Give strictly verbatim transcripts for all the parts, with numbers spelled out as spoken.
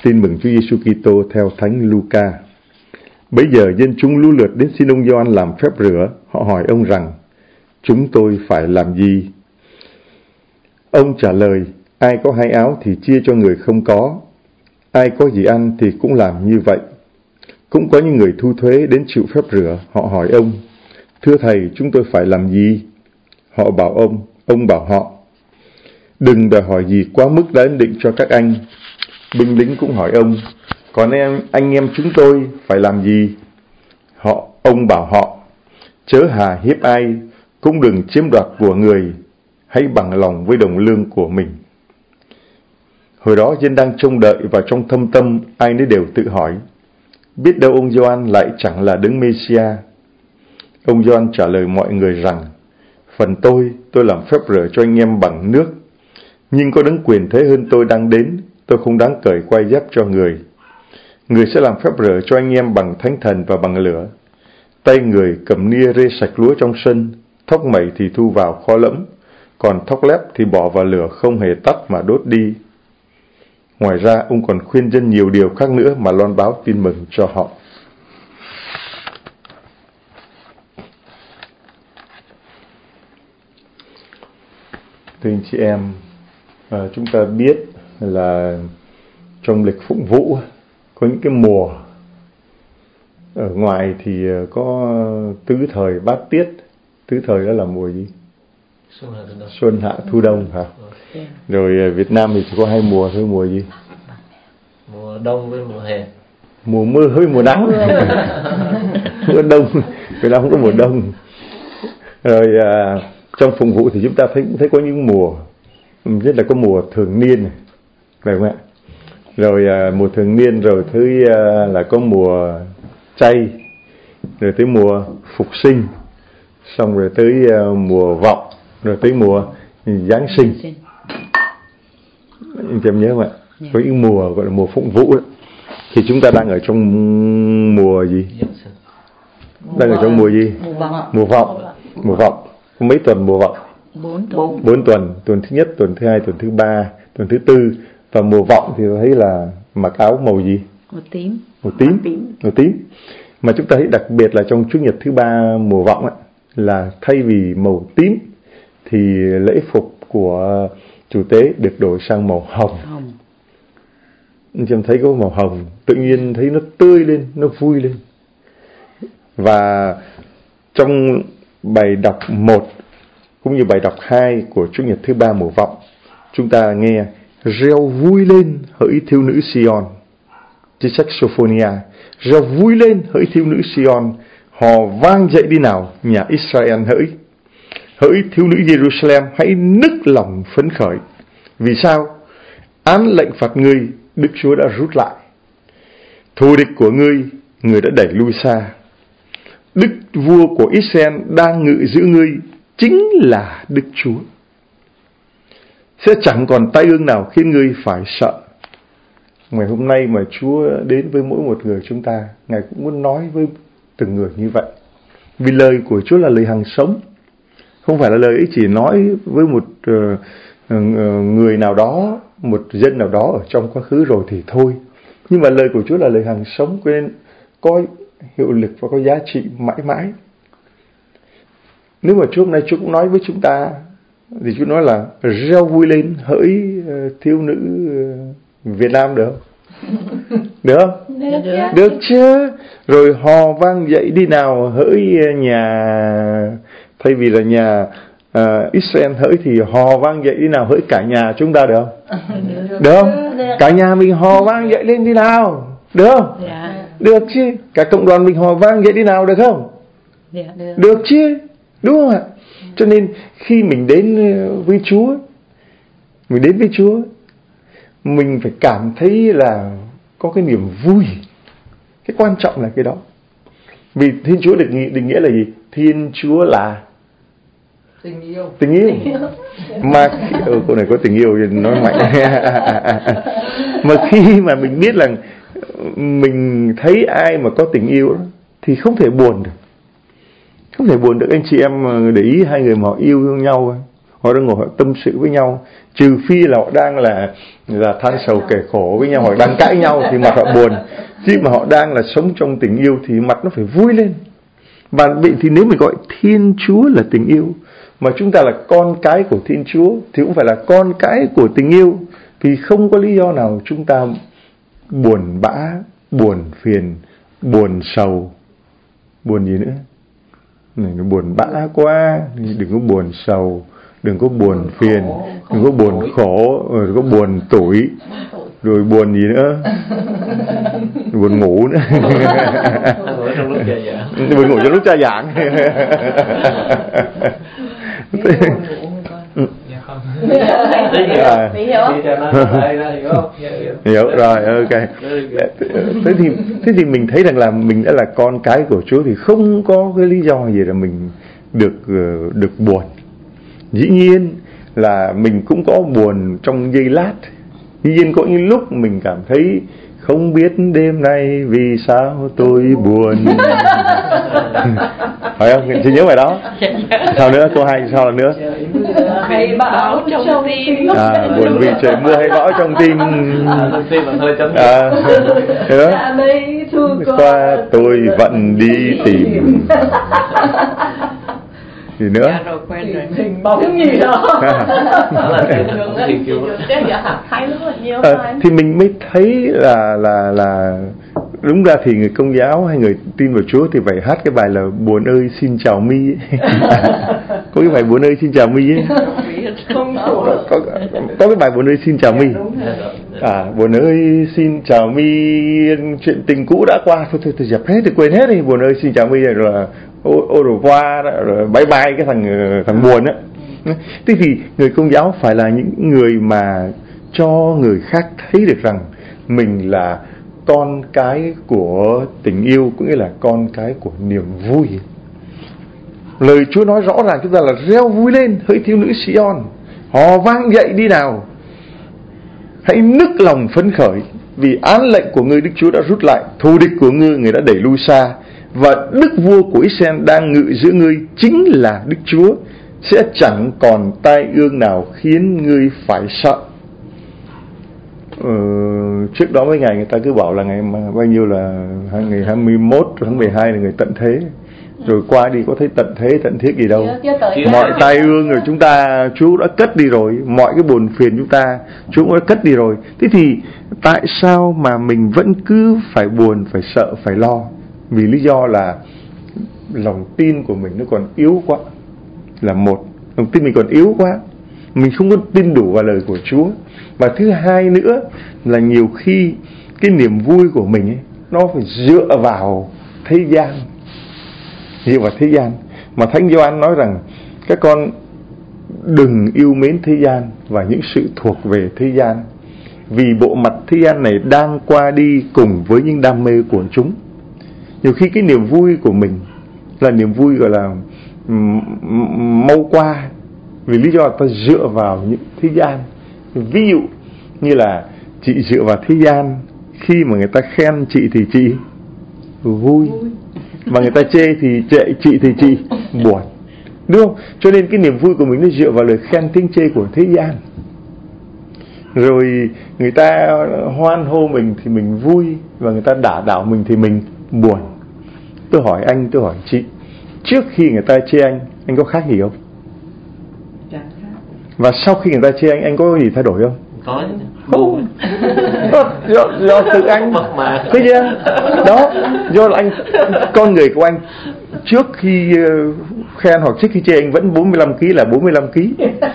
Tin mừng Chúa Giêsu Kitô theo Thánh Luca. Bấy giờ dân chúng lũ lượt đến xin ông Gioan làm phép rửa. Họ hỏi ông rằng: chúng tôi phải làm gì? Ông trả lời: ai có hai áo thì chia cho người không có, ai có gì ăn thì cũng làm như vậy. Cũng có những người thu thuế đến chịu phép rửa. Họ hỏi ông: thưa thầy, chúng tôi phải làm gì? Họ bảo ông, ông bảo họ: đừng đòi hỏi gì quá mức đã ấn định cho các anh. Binh lính cũng hỏi ông: còn em, anh em chúng tôi phải làm gì? Họ, ông bảo họ: chớ hà hiếp ai, cũng đừng chiếm đoạt của người, hãy bằng lòng với đồng lương của mình. Hồi đó dân đang trông đợi và trong thâm tâm ai nấy đều tự hỏi: biết đâu ông Gioan lại chẳng là Đấng Mê-si-a. Ông Gioan trả lời mọi người rằng: phần tôi, tôi làm phép rửa cho anh em bằng nước, nhưng có đấng quyền thế hơn tôi đang đến, tôi không đáng cởi quai dép cho người. Người sẽ làm phép rửa cho anh em bằng Thánh Thần và bằng lửa. Tay người cầm nia rê sạch lúa trong sân, thóc mẩy thì thu vào kho lẫm, còn thóc lép thì bỏ vào lửa không hề tắt mà đốt đi. Ngoài ra, ông còn khuyên dân nhiều điều khác nữa mà loan báo tin mừng cho họ. Thưa anh chị em, à, chúng ta biết là trong lịch phụng vụ có những cái mùa. Ở ngoài thì có tứ thời bát tiết. Tứ thời đó là mùa gì? Xuân hạ, Xuân, hạ thu đông hả? Rồi Việt Nam thì chỉ có hai mùa thôi. Mùa gì? Mùa đông với mùa hè. Mùa mưa với mùa nắng. Mùa đông, Việt Nam không có mùa đông. Rồi à, trong phụng vụ thì chúng ta thấy thấy có những mùa, nhất là có mùa thường niên này, phải không ạ? Rồi à, mùa thường niên, rồi thứ à, là có mùa chay, rồi tới mùa phục sinh, xong rồi tới uh, mùa vọng, rồi tới mùa Giáng sinh. Anh chị em nhớ không ạ? Yeah. Có những mùa gọi là mùa phụng vụ đó. Thì chúng ta đang ở trong mùa gì? Mùa đang ở trong mùa gì? Mùa vọng. Mùa vọng. Mùa vọng. Có mấy tuần mùa vọng? Bốn tuần. Bốn tuần. Tuần thứ nhất, tuần thứ hai, tuần thứ ba, tuần thứ tư. Và mùa vọng thì tôi thấy là mặc áo màu gì? Màu tím. Màu tím. Màu tím. Mà chúng ta thấy đặc biệt là trong Chủ nhật thứ ba mùa vọng ấy, là thay vì màu tím thì lễ phục của chủ tế được đổi sang màu hồng. Hồng. Anh chị em thấy có màu hồng, tự nhiên thấy nó tươi lên, nó vui lên. Và trong bài đọc một cũng như bài đọc hai của Chủ nhật thứ ba mùa vọng, chúng ta nghe: reo vui lên hỡi thiếu nữ Sion, trên sách Sophonia. Reo vui lên hỡi thiếu nữ Sion, hò vang dậy đi nào nhà Israel hỡi. Hỡi thiếu nữ Jerusalem, hãy nức lòng phấn khởi. Vì sao? Án lệnh phạt ngươi, Đức Chúa đã rút lại. Thù địch của ngươi, người đã đẩy lui xa. Đức vua của Israel đang ngự giữ ngươi, chính là Đức Chúa. Sẽ chẳng còn tai ương nào khiến ngươi phải sợ. Ngày hôm nay mà Chúa đến với mỗi một người chúng ta, Ngài cũng muốn nói với từng người như vậy. Vì lời của Chúa là lời hằng sống. Không phải là lời ấy chỉ nói với một uh, uh, người nào đó, một dân nào đó ở trong quá khứ rồi thì thôi. Nhưng mà lời của Chúa là lời hằng sống, nên có hiệu lực và có giá trị mãi mãi. Nếu mà Chúa hôm nay Chúa cũng nói với chúng ta, thì Chúa nói là reo vui lên hỡi uh, thiếu nữ uh, Việt Nam, được không? Được không? Được. Được chứ. Rồi hò vang dậy đi nào hỡi nhà, thay vì là nhà uh, Israel hỡi thì hò vang dậy đi nào hỡi cả nhà chúng ta, được không? Được, được không? Được. Cả nhà mình hò vang dậy lên đi nào, được không? Dạ. Được chứ. Cả cộng đoàn mình hò vang dậy đi nào, được không? Dạ, được. Được chứ, đúng không ạ? Cho nên khi mình đến với Chúa, mình đến với Chúa, mình phải cảm thấy là có cái niềm vui. Cái quan trọng là cái đó. Vì Thiên Chúa được định nghĩa là gì? Thiên Chúa là tình yêu. Tình yêu. Tình yêu. Mà ừ, câu này có tình yêu thì nói mạnh. Mà khi mà mình biết là mình thấy ai mà có tình yêu thì không thể buồn được. Không thể buồn được. Anh chị em để ý hai người mà họ yêu nhau, họ đang ngồi họ tâm sự với nhau. Trừ phi là họ đang là là than sầu kể khổ với nhau, họ đang cãi nhau thì mặt họ buồn. Chứ mà họ đang là sống trong tình yêu thì mặt nó phải vui lên. Và vậy thì nếu mình gọi Thiên Chúa là tình yêu, mà chúng ta là con cái của Thiên Chúa, thì cũng phải là con cái của tình yêu. Vì không có lý do nào chúng ta buồn bã, buồn phiền, buồn sầu. Buồn gì nữa? Này, nó buồn bã quá, đừng có buồn sầu, đừng có buồn phiền, đừng có buồn khổ, đừng có buồn tủi, rồi buồn gì nữa? Buồn ngủ nữa. Buồn ngủ trong lúc cha giảng. À, hiểu rồi, ok. Thế thì thế thì mình thấy rằng là mình đã là con cái của Chúa thì không có cái lý do gì là mình được được buồn. Dĩ nhiên là mình cũng có buồn trong giây lát. Dĩ nhiên có những lúc mình cảm thấy không biết đêm nay vì sao tôi buồn. Phải không? Chị nhớ bài đó. Sao nữa? Câu hai sao là nữa? Hay bão trong tim. À, buồn vì trời mưa hay bão trong tim. À, thế đó. Qua tôi vẫn đi tìm. Gì nữa? Dạ rồi, quen rồi. Hình bóng gì đó. À, thì mình mới thấy là là là đúng ra thì người Công giáo hay người tin vào Chúa thì phải hát cái bài là Buồn ơi xin chào mi. Có cái bài Buồn ơi xin chào mi ấy. Có, có, có cái bài Buồn ơi xin chào mi. À, Buồn ơi xin chào mi, chuyện tình cũ đã qua, thôi thôi, thôi dẹp hết thì quên hết đi. Buồn ơi xin chào mi rồi là ô ô đồ qua, rồi bye bye cái thằng thằng buồn á. Thế thì người Công giáo phải là những người mà cho người khác thấy được rằng mình là con cái của tình yêu, cũng như là con cái của niềm vui. Lời Chúa nói rõ ràng chúng ta là reo vui lên, hỡi thiếu nữ Sion, hò vang dậy đi nào, hãy nức lòng phấn khởi, vì án lệnh của ngươi Đức Chúa đã rút lại, thù địch của ngươi người đã đẩy lui xa, và Đức Vua của Israel đang ngự giữa ngươi chính là Đức Chúa, sẽ chẳng còn tai ương nào khiến ngươi phải sợ. Ờ, trước đó mấy ngày người ta cứ bảo là ngày mà bao nhiêu là ngày hai mươi mốt tháng mười hai là người tận thế, rồi qua đi có thấy tận thế tận thiết gì đâu. Mọi tai ương rồi chúng ta Chúa đã cất đi rồi, mọi cái buồn phiền chúng ta Chúa cũng đã cất đi rồi. Thế thì tại sao mà mình vẫn cứ phải buồn, phải sợ, phải lo? Vì lý do là lòng tin của mình nó còn yếu quá. Là một, lòng tin mình còn yếu quá, mình không có tin đủ vào lời của Chúa. Và thứ hai nữa là nhiều khi cái niềm vui của mình ấy, nó phải dựa vào thế gian, dựa vào thế gian. Mà Thánh Gioan nói rằng các con đừng yêu mến thế gian và những sự thuộc về thế gian, vì bộ mặt thế gian này đang qua đi cùng với những đam mê của chúng. Nhiều khi cái niềm vui của mình là niềm vui gọi là mau qua, vì lý do ta dựa vào những thế gian. Ví dụ như là chị dựa vào thế gian, khi mà người ta khen chị thì chị vui, mà người ta chê thì chê chị thì chị buồn, đúng không? Cho nên cái niềm vui của mình nó dựa vào lời khen tiếng chê của thế gian. Rồi người ta hoan hô mình thì mình vui, và người ta đả đảo mình thì mình buồn. Tôi hỏi anh, tôi hỏi chị, trước khi người ta chê anh, anh có khác gì không? Và sau khi người ta chê anh, anh có gì thay đổi không? Có. Không. do, do tự anh. Thế chưa? Đó, do là anh, con người của anh trước khi khen hoặc trước khi chê anh vẫn bốn mươi lăm ki lô gam là bốn mươi lăm ki lô gam.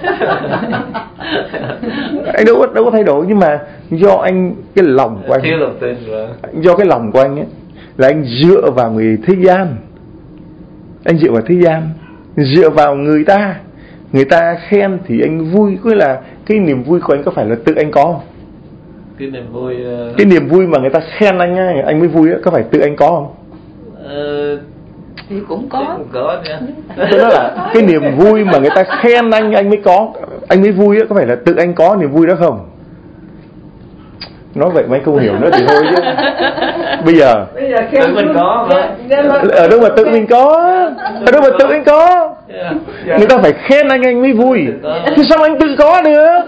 Anh đâu có, đâu có thay đổi, nhưng mà do anh, cái lòng của anh, do cái lòng của anh ấy, là anh dựa vào người thế gian. Anh dựa vào thế gian, dựa vào người ta. Người ta khen thì anh vui, cứ là cái niềm vui của anh có phải là tự anh có không? Cái niềm vui uh... cái niềm vui mà người ta khen anh ấy, anh mới vui ấy, có phải tự anh có không? Uh... Thì cũng có. Cũng có nha. Tôi nói là cái niềm vui mà người ta khen anh anh mới có, anh mới vui ấy, có phải là tự anh có niềm vui đó không? Nói vậy mấy không hiểu nữa thì thôi chứ. Bây giờ tự mình có, ở đâu mà tự mình có, ở đâu mà tự anh có. Yeah. Người ta phải khen anh anh mới vui. Thì sao anh tự có được?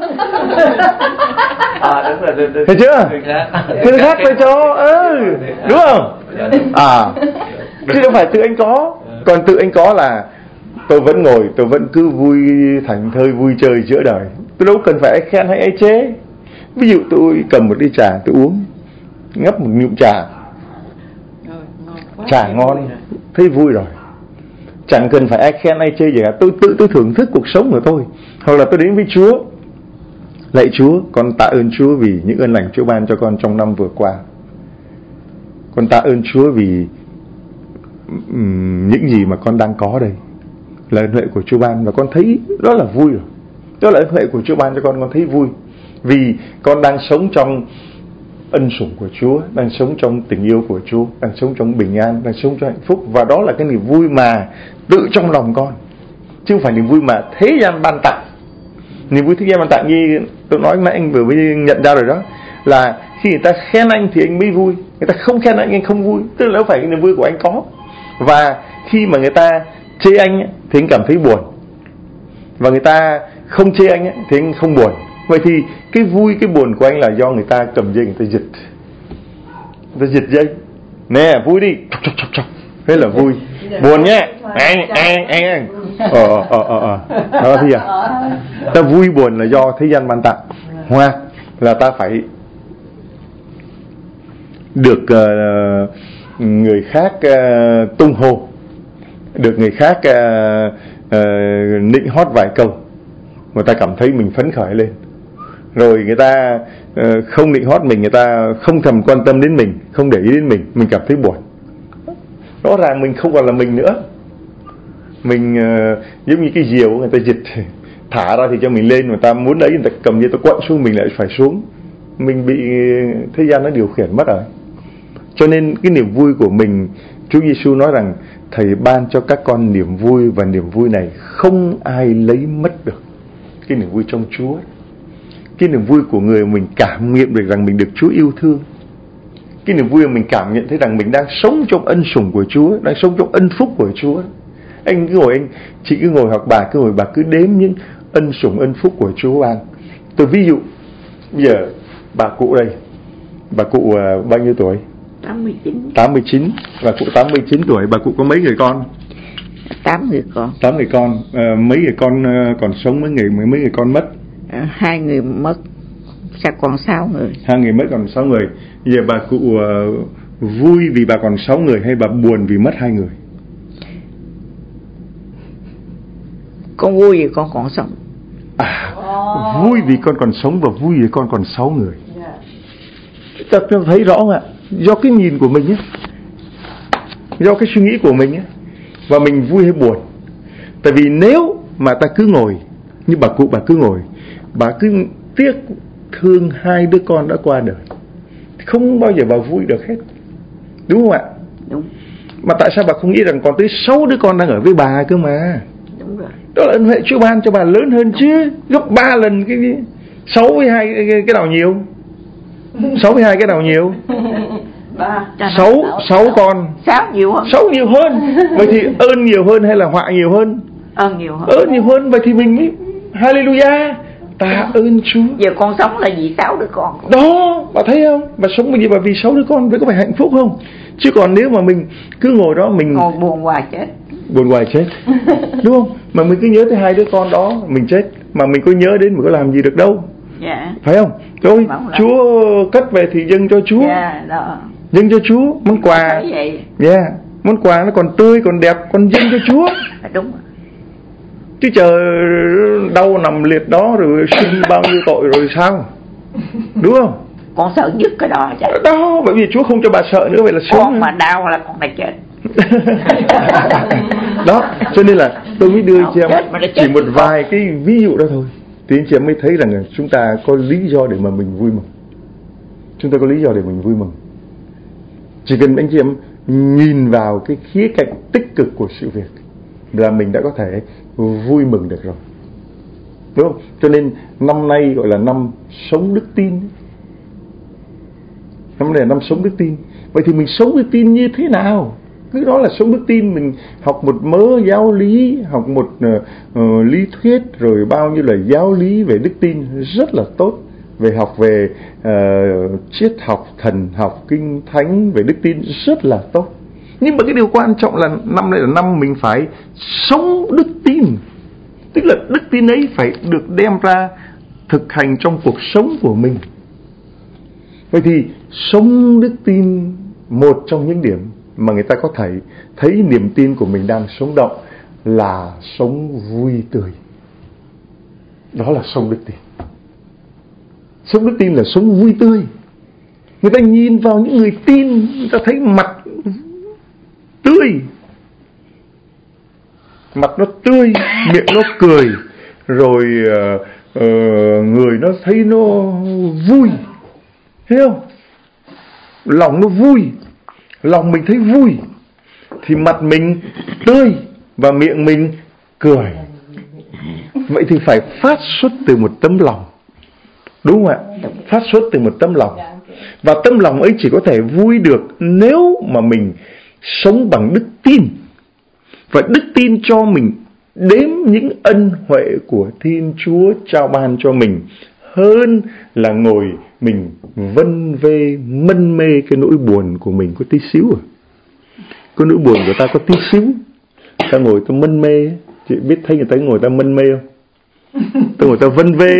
À, đúng rồi, đúng, đúng. Thấy chưa? Người khác phải cho, ừ, đúng không? À, chứ không phải tự anh có. Còn tự anh có là tôi vẫn ngồi, tôi vẫn cứ vui thành thơi, vui chơi giữa đời. Tôi đâu cần phải ai khen hay ai chế. Ví dụ tôi cầm một ly trà tôi uống, ngấp một ngụm trà, trà ngon, thấy vui rồi. Chẳng cần phải ai khen ai chê gì cả. Tôi tự tôi thưởng thức cuộc sống của tôi. Hoặc là tôi đến với Chúa, lạy Chúa, con tạ ơn Chúa vì những ơn lành Chúa ban cho con trong năm vừa qua. Con tạ ơn Chúa vì um, những gì mà con đang có đây là ơn huệ của Chúa ban, và con thấy đó là vui rồi. Đó là ơn huệ của Chúa ban cho con, con thấy vui. Vì con đang sống trong ân sủng của Chúa, đang sống trong tình yêu của Chúa, đang sống trong bình an, đang sống trong hạnh phúc. Và đó là cái niềm vui mà tự trong lòng con, chứ không phải niềm vui mà thế gian ban tặng. Niềm vui thế gian ban tặng như tôi nói nãy anh vừa mới nhận ra rồi đó, là khi người ta khen anh thì anh mới vui, người ta không khen anh anh không vui. Tức là không phải cái niềm vui của anh có. Và khi mà người ta chê anh thì anh cảm thấy buồn, và người ta không chê anh thì anh không buồn. Vậy thì cái vui, cái buồn của anh là do người ta cầm dây, người ta giật, người ta giật dây. Nè, vui đi, chọc chọc chọc chọc, thế là vui. Buồn nhé, anh anh anh anh. Ờ ờ ờ ờ. Đó thì à. Ta vui buồn là do thế gian ban tặng, hoặc là ta phải được uh, người khác uh, tung hô, được người khác uh, uh, nịnh hót vài câu, người ta cảm thấy mình phấn khởi lên. Rồi người ta uh, không nịnh hót mình, người ta không thèm quan tâm đến mình, không để ý đến mình, mình cảm thấy buồn. Rõ ràng mình không còn là mình nữa. Mình uh, giống như cái diều người ta giật, thả ra thì cho mình lên, người ta muốn đấy người ta cầm như ta quặn xuống, mình lại phải xuống. Mình bị thế gian nó điều khiển mất rồi. Cho nên cái niềm vui của mình, Chúa Giêsu nói rằng Thầy ban cho các con niềm vui, và niềm vui này không ai lấy mất được. Cái niềm vui trong Chúa, cái niềm vui của người mình cảm nghiệm được rằng mình được Chúa yêu thương, cái niềm vui mà mình cảm nhận thấy rằng mình đang sống trong ân sủng của Chúa, đang sống trong ân phúc của Chúa. Anh cứ ngồi, anh chị cứ ngồi, hoặc bà cứ ngồi, bà cứ đếm những ân sủng ân phúc của Chúa ban. Tôi ví dụ bây giờ bà cụ đây, bà cụ uh, bao nhiêu tuổi? tám mươi chín. tám mươi chín. Bà cụ tám mươi chín tuổi. Bà cụ có mấy người con? tám người con. tám người con. À, mấy người con uh, còn sống, mấy người mấy người con mất? À, hai người mất, sao còn sáu người? Hai người mất còn sáu người. Bây giờ bà cụ uh, vui vì bà còn sáu người, hay bà buồn vì mất hai người? Con vui vì con còn sống. À, oh. Vui vì con còn sống và vui vì con còn sáu người. Yeah. Ta thấy rõ không ạ? Do cái nhìn của mình ấy, do cái suy nghĩ của mình ấy, và mình vui hay buồn. Tại vì nếu mà ta cứ ngồi như bà cụ, bà cứ ngồi, bà cứ tiếc thương hai đứa con đã qua đời, không bao giờ bà vui được hết, đúng không ạ? Đúng. Mà tại sao bà không nghĩ rằng còn tới sáu đứa con đang ở với bà cơ mà? Đúng rồi. Đó là ân huệ Chúa ban cho bà lớn hơn chứ, gấp ba lần cái sáu với hai cái, cái nào nhiều? Sáu với hai cái nào nhiều? Ba. Sáu sáu con. Sáu nhiều hơn. Sáu nhiều hơn. Vậy thì ơn nhiều hơn hay là họa nhiều hơn? Ơn nhiều hơn. Ơn nhiều hơn. Vậy thì mình mới Hallelujah, tạ ơn Chúa. Giờ con sống là vì sáu đứa con. Đó, bà thấy không? Bà sống bởi vì bà vì sáu đứa con, vậy có phải hạnh phúc không? Chứ còn nếu mà mình cứ ngồi đó mình ngồi buồn hoài chết. Buồn hoài chết. Đúng không? Mà mình cứ nhớ tới hai đứa con đó mình chết, mà mình có nhớ đến mình có làm gì được đâu. Dạ. Phải không? Thôi, Chúa cất về thì dâng cho Chúa. Dạ, đó. Dâng cho Chúa món quà. Dạ, yeah. Món quà nó còn tươi, còn đẹp, còn dâng cho Chúa. Đúng rồi. Chứ chờ đau nằm liệt đó rồi sinh bao nhiêu tội rồi sao? Đúng không? Con sợ nhất cái đó chứ. Đó, bởi vì Chúa không cho bà sợ nữa, vậy là sống. Con mà đau là con phải chết. Đó, cho nên là tôi mới đưa cho em chỉ một vài cái ví dụ đó thôi, thì anh chị em mới thấy rằng chúng ta có lý do để mà mình vui mừng. Chúng ta có lý do để mình vui mừng. Chỉ cần anh chị em nhìn vào cái khía cạnh tích cực của sự việc là mình đã có thể vui mừng được rồi, đúng không? Cho nên năm nay gọi là năm sống đức tin. Năm nay là năm sống đức tin. Vậy thì mình sống đức tin như thế nào? Cái đó là sống đức tin. Mình học một mớ giáo lý, học một uh, uh, lý thuyết, rồi bao nhiêu là giáo lý về đức tin rất là tốt. Về học về uh, triết học, thần học, kinh thánh về đức tin rất là tốt. Nhưng mà cái điều quan trọng là năm nay là năm mình phải sống đức tin. Tức là đức tin ấy phải được đem ra thực hành trong cuộc sống của mình. Vậy thì sống đức tin, một trong những điểm mà người ta có thể thấy niềm tin của mình đang sống động là sống vui tươi. Đó là sống đức tin. Sống đức tin là sống vui tươi. Người ta nhìn vào những người tin, người ta thấy mặt tươi, mặt nó tươi, miệng nó cười, rồi uh, uh, người nó thấy nó vui, thấy không? Lòng nó vui, lòng mình thấy vui, thì mặt mình tươi và miệng mình cười. Vậy thì phải phát xuất từ một tấm lòng, đúng không ạ? Phát xuất từ một tấm lòng. Và tấm lòng ấy chỉ có thể vui được nếu mà mình sống bằng đức tin. Và đức tin cho mình đếm những ân huệ của Thiên Chúa trao ban cho mình, hơn là ngồi mình vân vê mân mê cái nỗi buồn của mình có tí xíu à. Cái nỗi buồn của ta có tí xíu, ta ngồi ta mân mê. Chị biết thấy người ta ngồi ta mân mê không? Ta ngồi ta vân vê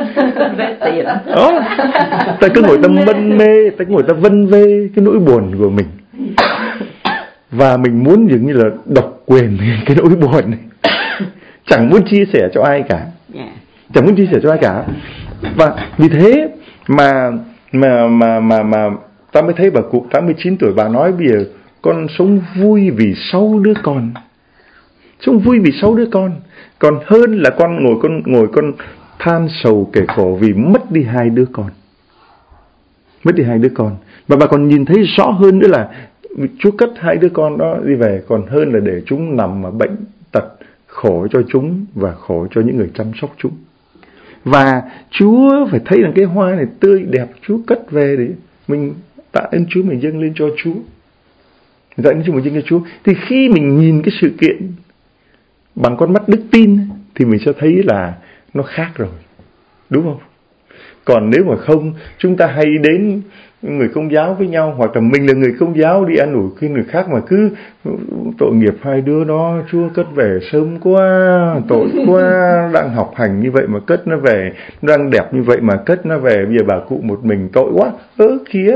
đó, ta cứ ngồi ta mân mê, ta cứ ngồi ta vân vê cái nỗi buồn của mình. Và mình muốn dường như là độc quyền cái nỗi buồn này, chẳng muốn chia sẻ cho ai cả, chẳng muốn chia sẻ cho ai cả. Và vì thế mà mà mà mà mà ta mới thấy bà cụ tám mươi chín tuổi, bà nói bây giờ con sống vui vì sáu đứa con, sống vui vì sáu đứa con, còn hơn là con ngồi con ngồi con than sầu kể khổ vì mất đi hai đứa con, mất đi hai đứa con. Và bà còn nhìn thấy rõ hơn nữa là Chúa cất hai đứa con đó đi về còn hơn là để chúng nằm mà bệnh tật, khổ cho chúng và khổ cho những người chăm sóc chúng. Và Chúa phải thấy rằng cái hoa này tươi đẹp, Chúa cất về để mình tạ ơn Chúa, mình dâng lên cho Chúa, tạ ơn Chúa, mình dâng cho Chúa. Thì khi mình nhìn cái sự kiện bằng con mắt đức tin thì mình sẽ thấy là nó khác rồi, đúng không? Còn nếu mà không, chúng ta hay đến người Công giáo với nhau, hoặc là mình là người Công giáo đi an ủi cái người khác mà cứ tội nghiệp hai đứa đó, Chúa cất về sớm quá, tội quá, đang học hành như vậy mà cất nó về, đang đẹp như vậy mà cất nó về, bây giờ bà cụ một mình tội quá. Ơ kìa,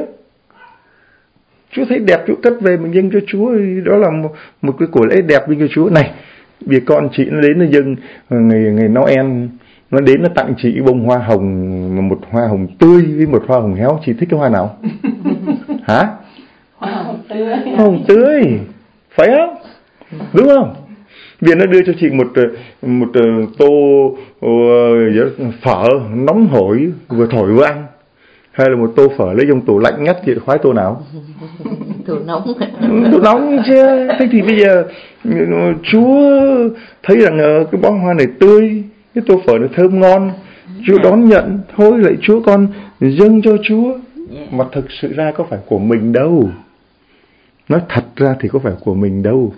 Chúa thấy đẹp Chúa cất về, mình dâng cho Chúa, đó là một, một cái của lễ đẹp dâng cho Chúa. Này, vì con chị nó đến nó dâng ngày ngày Noel, nó đến nó tặng chị bông hoa hồng, một hoa hồng tươi với một hoa hồng héo. Chị thích cái hoa nào? Hả? Hoa hồng tươi. Hoa hồng tươi, phải không? Đúng không? Vì nó đưa cho chị một một tô uh, phở nóng hổi vừa thổi vừa ăn, hay là một tô phở lấy trong tủ lạnh ngắt, chị khoái tô nào? Tô nóng. Tô nóng chứ. Thế thì bây giờ Chúa thấy rằng cái bó hoa này tươi, cái tô phở nó thơm ngon, Chúa đón nhận. Thôi lại Chúa con dâng cho Chúa. Mà thực sự ra có phải của mình đâu. Nói thật ra thì có phải của mình đâu.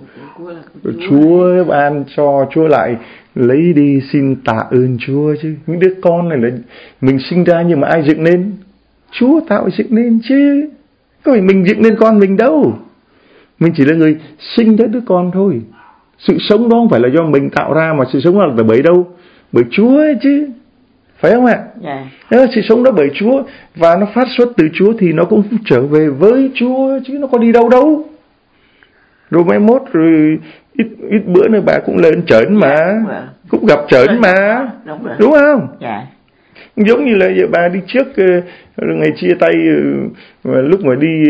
Chúa ban cho, Chúa lại lấy đi, xin tạ ơn Chúa chứ. Những đứa con này là mình sinh ra nhưng mà ai dựng nên? Chúa tạo dựng nên chứ. Có phải mình dựng nên con mình đâu. Mình chỉ là người sinh ra đứa con thôi. Sự sống đó không phải là do mình tạo ra, mà sự sống đó là bởi đâu? Bởi Chúa ấy chứ. Phải không ạ? Dạ. Yeah. Sự sống đó bởi Chúa, và nó phát xuất từ Chúa thì nó cũng trở về với Chúa chứ nó có đi đâu đâu. Rồi mai mốt rồi ít ít bữa nữa bà cũng lên trển mà, dạ, cũng gặp trển mà, đúng, đúng không? Dạ. Giống như là giờ bà đi trước ngày chia tay, lúc mà đi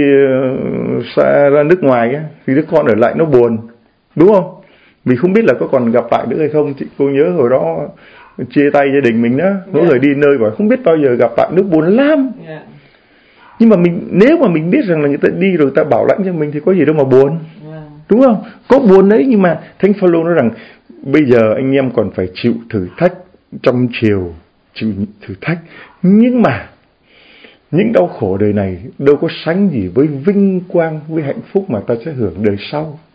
xa ra nước ngoài thì đứa con ở lại nó buồn, đúng không? Vì không biết là có còn gặp lại nữa hay không. Chị cô nhớ hồi đó chia tay gia đình mình đó, mỗi người đi nơi và không biết bao giờ gặp lại, nó buồn lắm. Yeah. Nhưng mà mình nếu mà mình biết rằng là người ta đi rồi ta bảo lãnh cho mình thì có gì đâu mà buồn. Yeah. Đúng không? Có buồn đấy, nhưng mà Thánh Phaolô nói rằng bây giờ anh em còn phải chịu thử thách trong chiều, chịu thử thách. Nhưng mà những đau khổ đời này đâu có sánh gì với vinh quang, với hạnh phúc mà ta sẽ hưởng đời sau.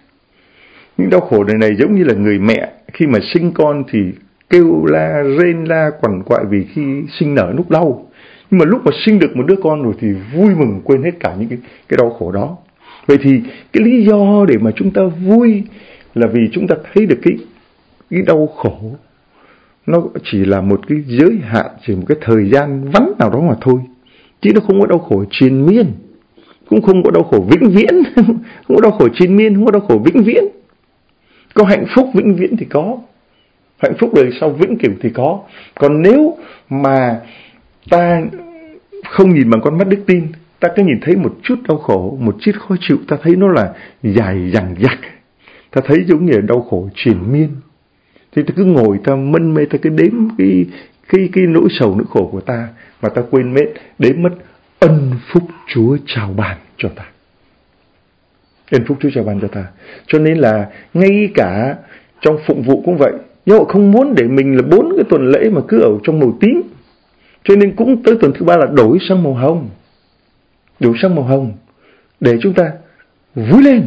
Những đau khổ này này giống như là người mẹ khi mà sinh con thì kêu la, rên la, quằn quại vì khi sinh nở lúc đau. Nhưng mà lúc mà sinh được một đứa con rồi thì vui mừng quên hết cả những cái, cái đau khổ đó. Vậy thì cái lý do để mà chúng ta vui là vì chúng ta thấy được cái, cái đau khổ nó chỉ là một cái giới hạn, chỉ một cái thời gian vắn nào đó mà thôi. Chứ nó không có đau khổ triền miên, cũng không có đau khổ vĩnh viễn. Không có đau khổ triền miên, không có đau khổ vĩnh viễn. Có hạnh phúc vĩnh viễn thì có, hạnh phúc đời sau vĩnh cửu thì có. Còn nếu mà ta không nhìn bằng con mắt đức tin, ta cứ nhìn thấy một chút đau khổ, một chút khó chịu, ta thấy nó là dài dằng dặc, ta thấy giống như là đau khổ triền miên, thì ta cứ ngồi ta mân mê, ta cứ đếm cái, cái, cái nỗi sầu nỗi khổ của ta, mà ta quên mất đếm mất ân phúc Chúa trao ban cho ta. Ân phúc Chúa trao ban cho ta. Cho nên là ngay cả trong phụng vụ cũng vậy. Nhưng họ không muốn để mình là bốn cái tuần lễ mà cứ ở trong màu tím. Cho nên cũng tới tuần thứ ba là đổi sang màu hồng. Đổi sang màu hồng để chúng ta vui lên.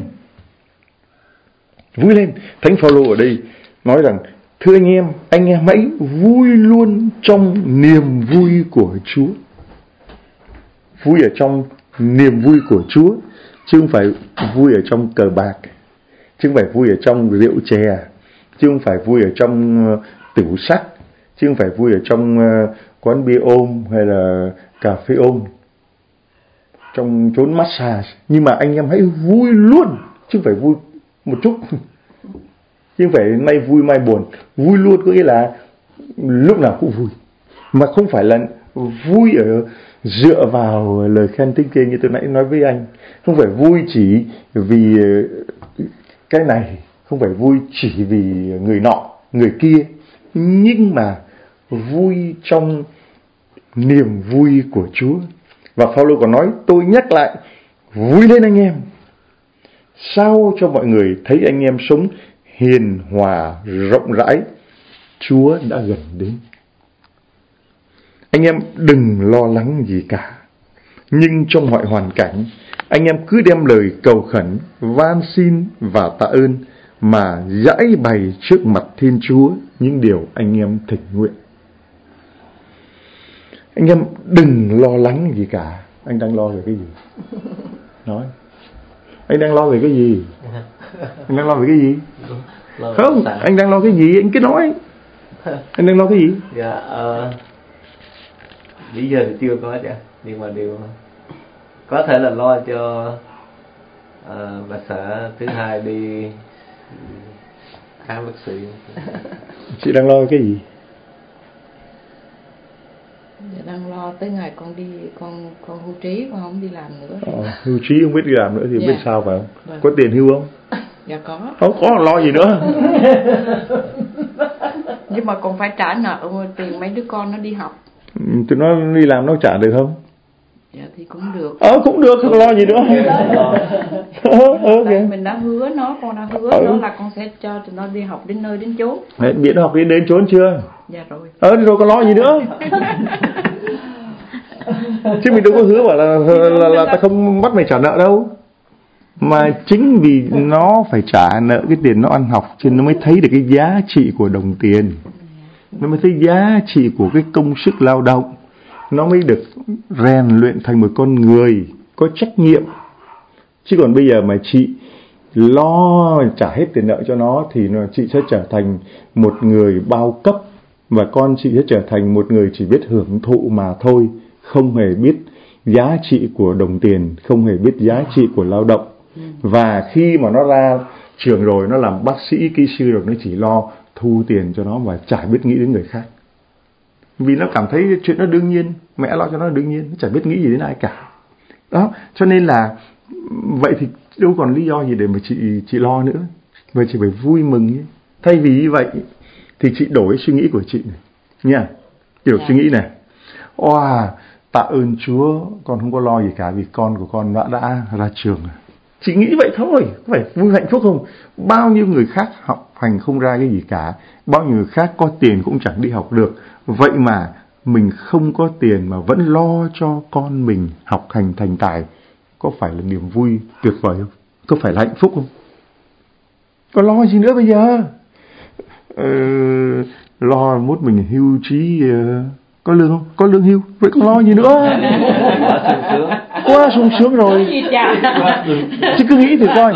Vui lên. Thánh Phaolô ở đây nói rằng: thưa anh em, anh em hãy vui luôn trong niềm vui của Chúa. Vui ở trong niềm vui của Chúa, chứ không phải vui ở trong cờ bạc, chứ không phải vui ở trong rượu chè, chứ không phải vui ở trong uh, tửu sắc, chứ không phải vui ở trong uh, quán bia ôm hay là cà phê ôm, trong chốn massage. Nhưng mà anh em hãy vui luôn, chứ không phải vui một chút, chứ không phải nay vui mai buồn. Vui luôn có nghĩa là lúc nào cũng vui, mà không phải là vui ở dựa vào lời khen tinh kê như tôi nãy nói với anh. Không phải vui chỉ vì cái này, không phải vui chỉ vì người nọ, người kia, nhưng mà vui trong niềm vui của Chúa. Và Phaolô còn nói: tôi nhắc lại, vui lên anh em, sao cho mọi người thấy anh em sống hiền hòa rộng rãi, Chúa đã gần đến. Anh em đừng lo lắng gì cả, nhưng trong mọi hoàn cảnh, anh em cứ đem lời cầu khẩn, van xin và tạ ơn mà giải bày trước mặt Thiên Chúa những điều anh em thỉnh nguyện. Anh em đừng lo lắng gì cả. Anh đang lo về cái gì? Nói. Anh đang lo về cái gì? Anh đang lo về cái gì? Không, anh đang lo cái gì? Anh cứ nói. Anh đang lo cái gì? Dạ, uh, bây giờ thì chưa có chứ, nhưng mà điều có thể là lo cho uh, bà xã thứ hai đi khám bác sĩ. Chị đang lo cái gì? Dạ, đang lo tới ngày con đi, con con hưu trí, con không đi làm nữa. Ờ, hưu trí không biết đi làm nữa thì dạ. biết sao phải không? Vâng. Có tiền hưu không? Dạ có. Không có lo gì nữa. Nhưng mà còn phải trả nợ tiền mấy đứa con nó đi học. Tụi nó đi làm nó trả được không? Dạ thì cũng được. Ờ cũng được, không lo gì nữa. ờ, okay. Mình đã hứa nó, con đã hứa ờ. nó là con sẽ cho tụi nó đi học đến nơi đến chốn. Đấy, biết nó học đi đến chốn chưa? Dạ rồi. Ờ thì rồi có lo gì nữa. Chứ mình đâu có hứa bảo là, là, là, là ta không bắt mày trả nợ đâu. Mà chính vì nó phải trả nợ cái tiền nó ăn học, cho nên nó mới thấy được cái giá trị của đồng tiền, nó mới thấy giá trị của cái công sức lao động, nó mới được rèn luyện thành một con người có trách nhiệm. Chứ còn bây giờ mà chị lo trả hết tiền nợ cho nó thì chị sẽ trở thành một người bao cấp, và con chị sẽ trở thành một người chỉ biết hưởng thụ mà thôi, không hề biết giá trị của đồng tiền, không hề biết giá trị của lao động. Và khi mà nó ra trường rồi, nó làm bác sĩ, kỹ sư rồi, nó chỉ lo thu tiền cho nó và chả biết nghĩ đến người khác. Vì nó cảm thấy chuyện đó đương nhiên, mẹ lo cho nó đương nhiên, nó chả biết nghĩ gì đến ai cả. Đó, cho nên là vậy thì đâu còn lý do gì để mà chị chị lo nữa. Vậy chị phải vui mừng nhé. Thay vì như vậy thì chị đổi suy nghĩ của chị này nha. Kiểu suy nghĩ này: oa, tạ ơn Chúa, con không có lo gì cả vì con của con đã đã ra trường rồi. Chị nghĩ vậy thôi, có phải vui hạnh phúc không? Bao nhiêu người khác học hành không ra cái gì cả, bao nhiêu người khác có tiền cũng chẳng đi học được. Vậy mà mình không có tiền mà vẫn lo cho con mình học hành thành tài, có phải là niềm vui tuyệt vời không? Có phải là hạnh phúc không? Có lo gì nữa bây giờ? Ờ, lo mốt mình hưu trí uh, có lương không? Có lương hưu, vậy có lo gì nữa? Quá sung sướng rồi. Chứ cứ nghĩ thử coi.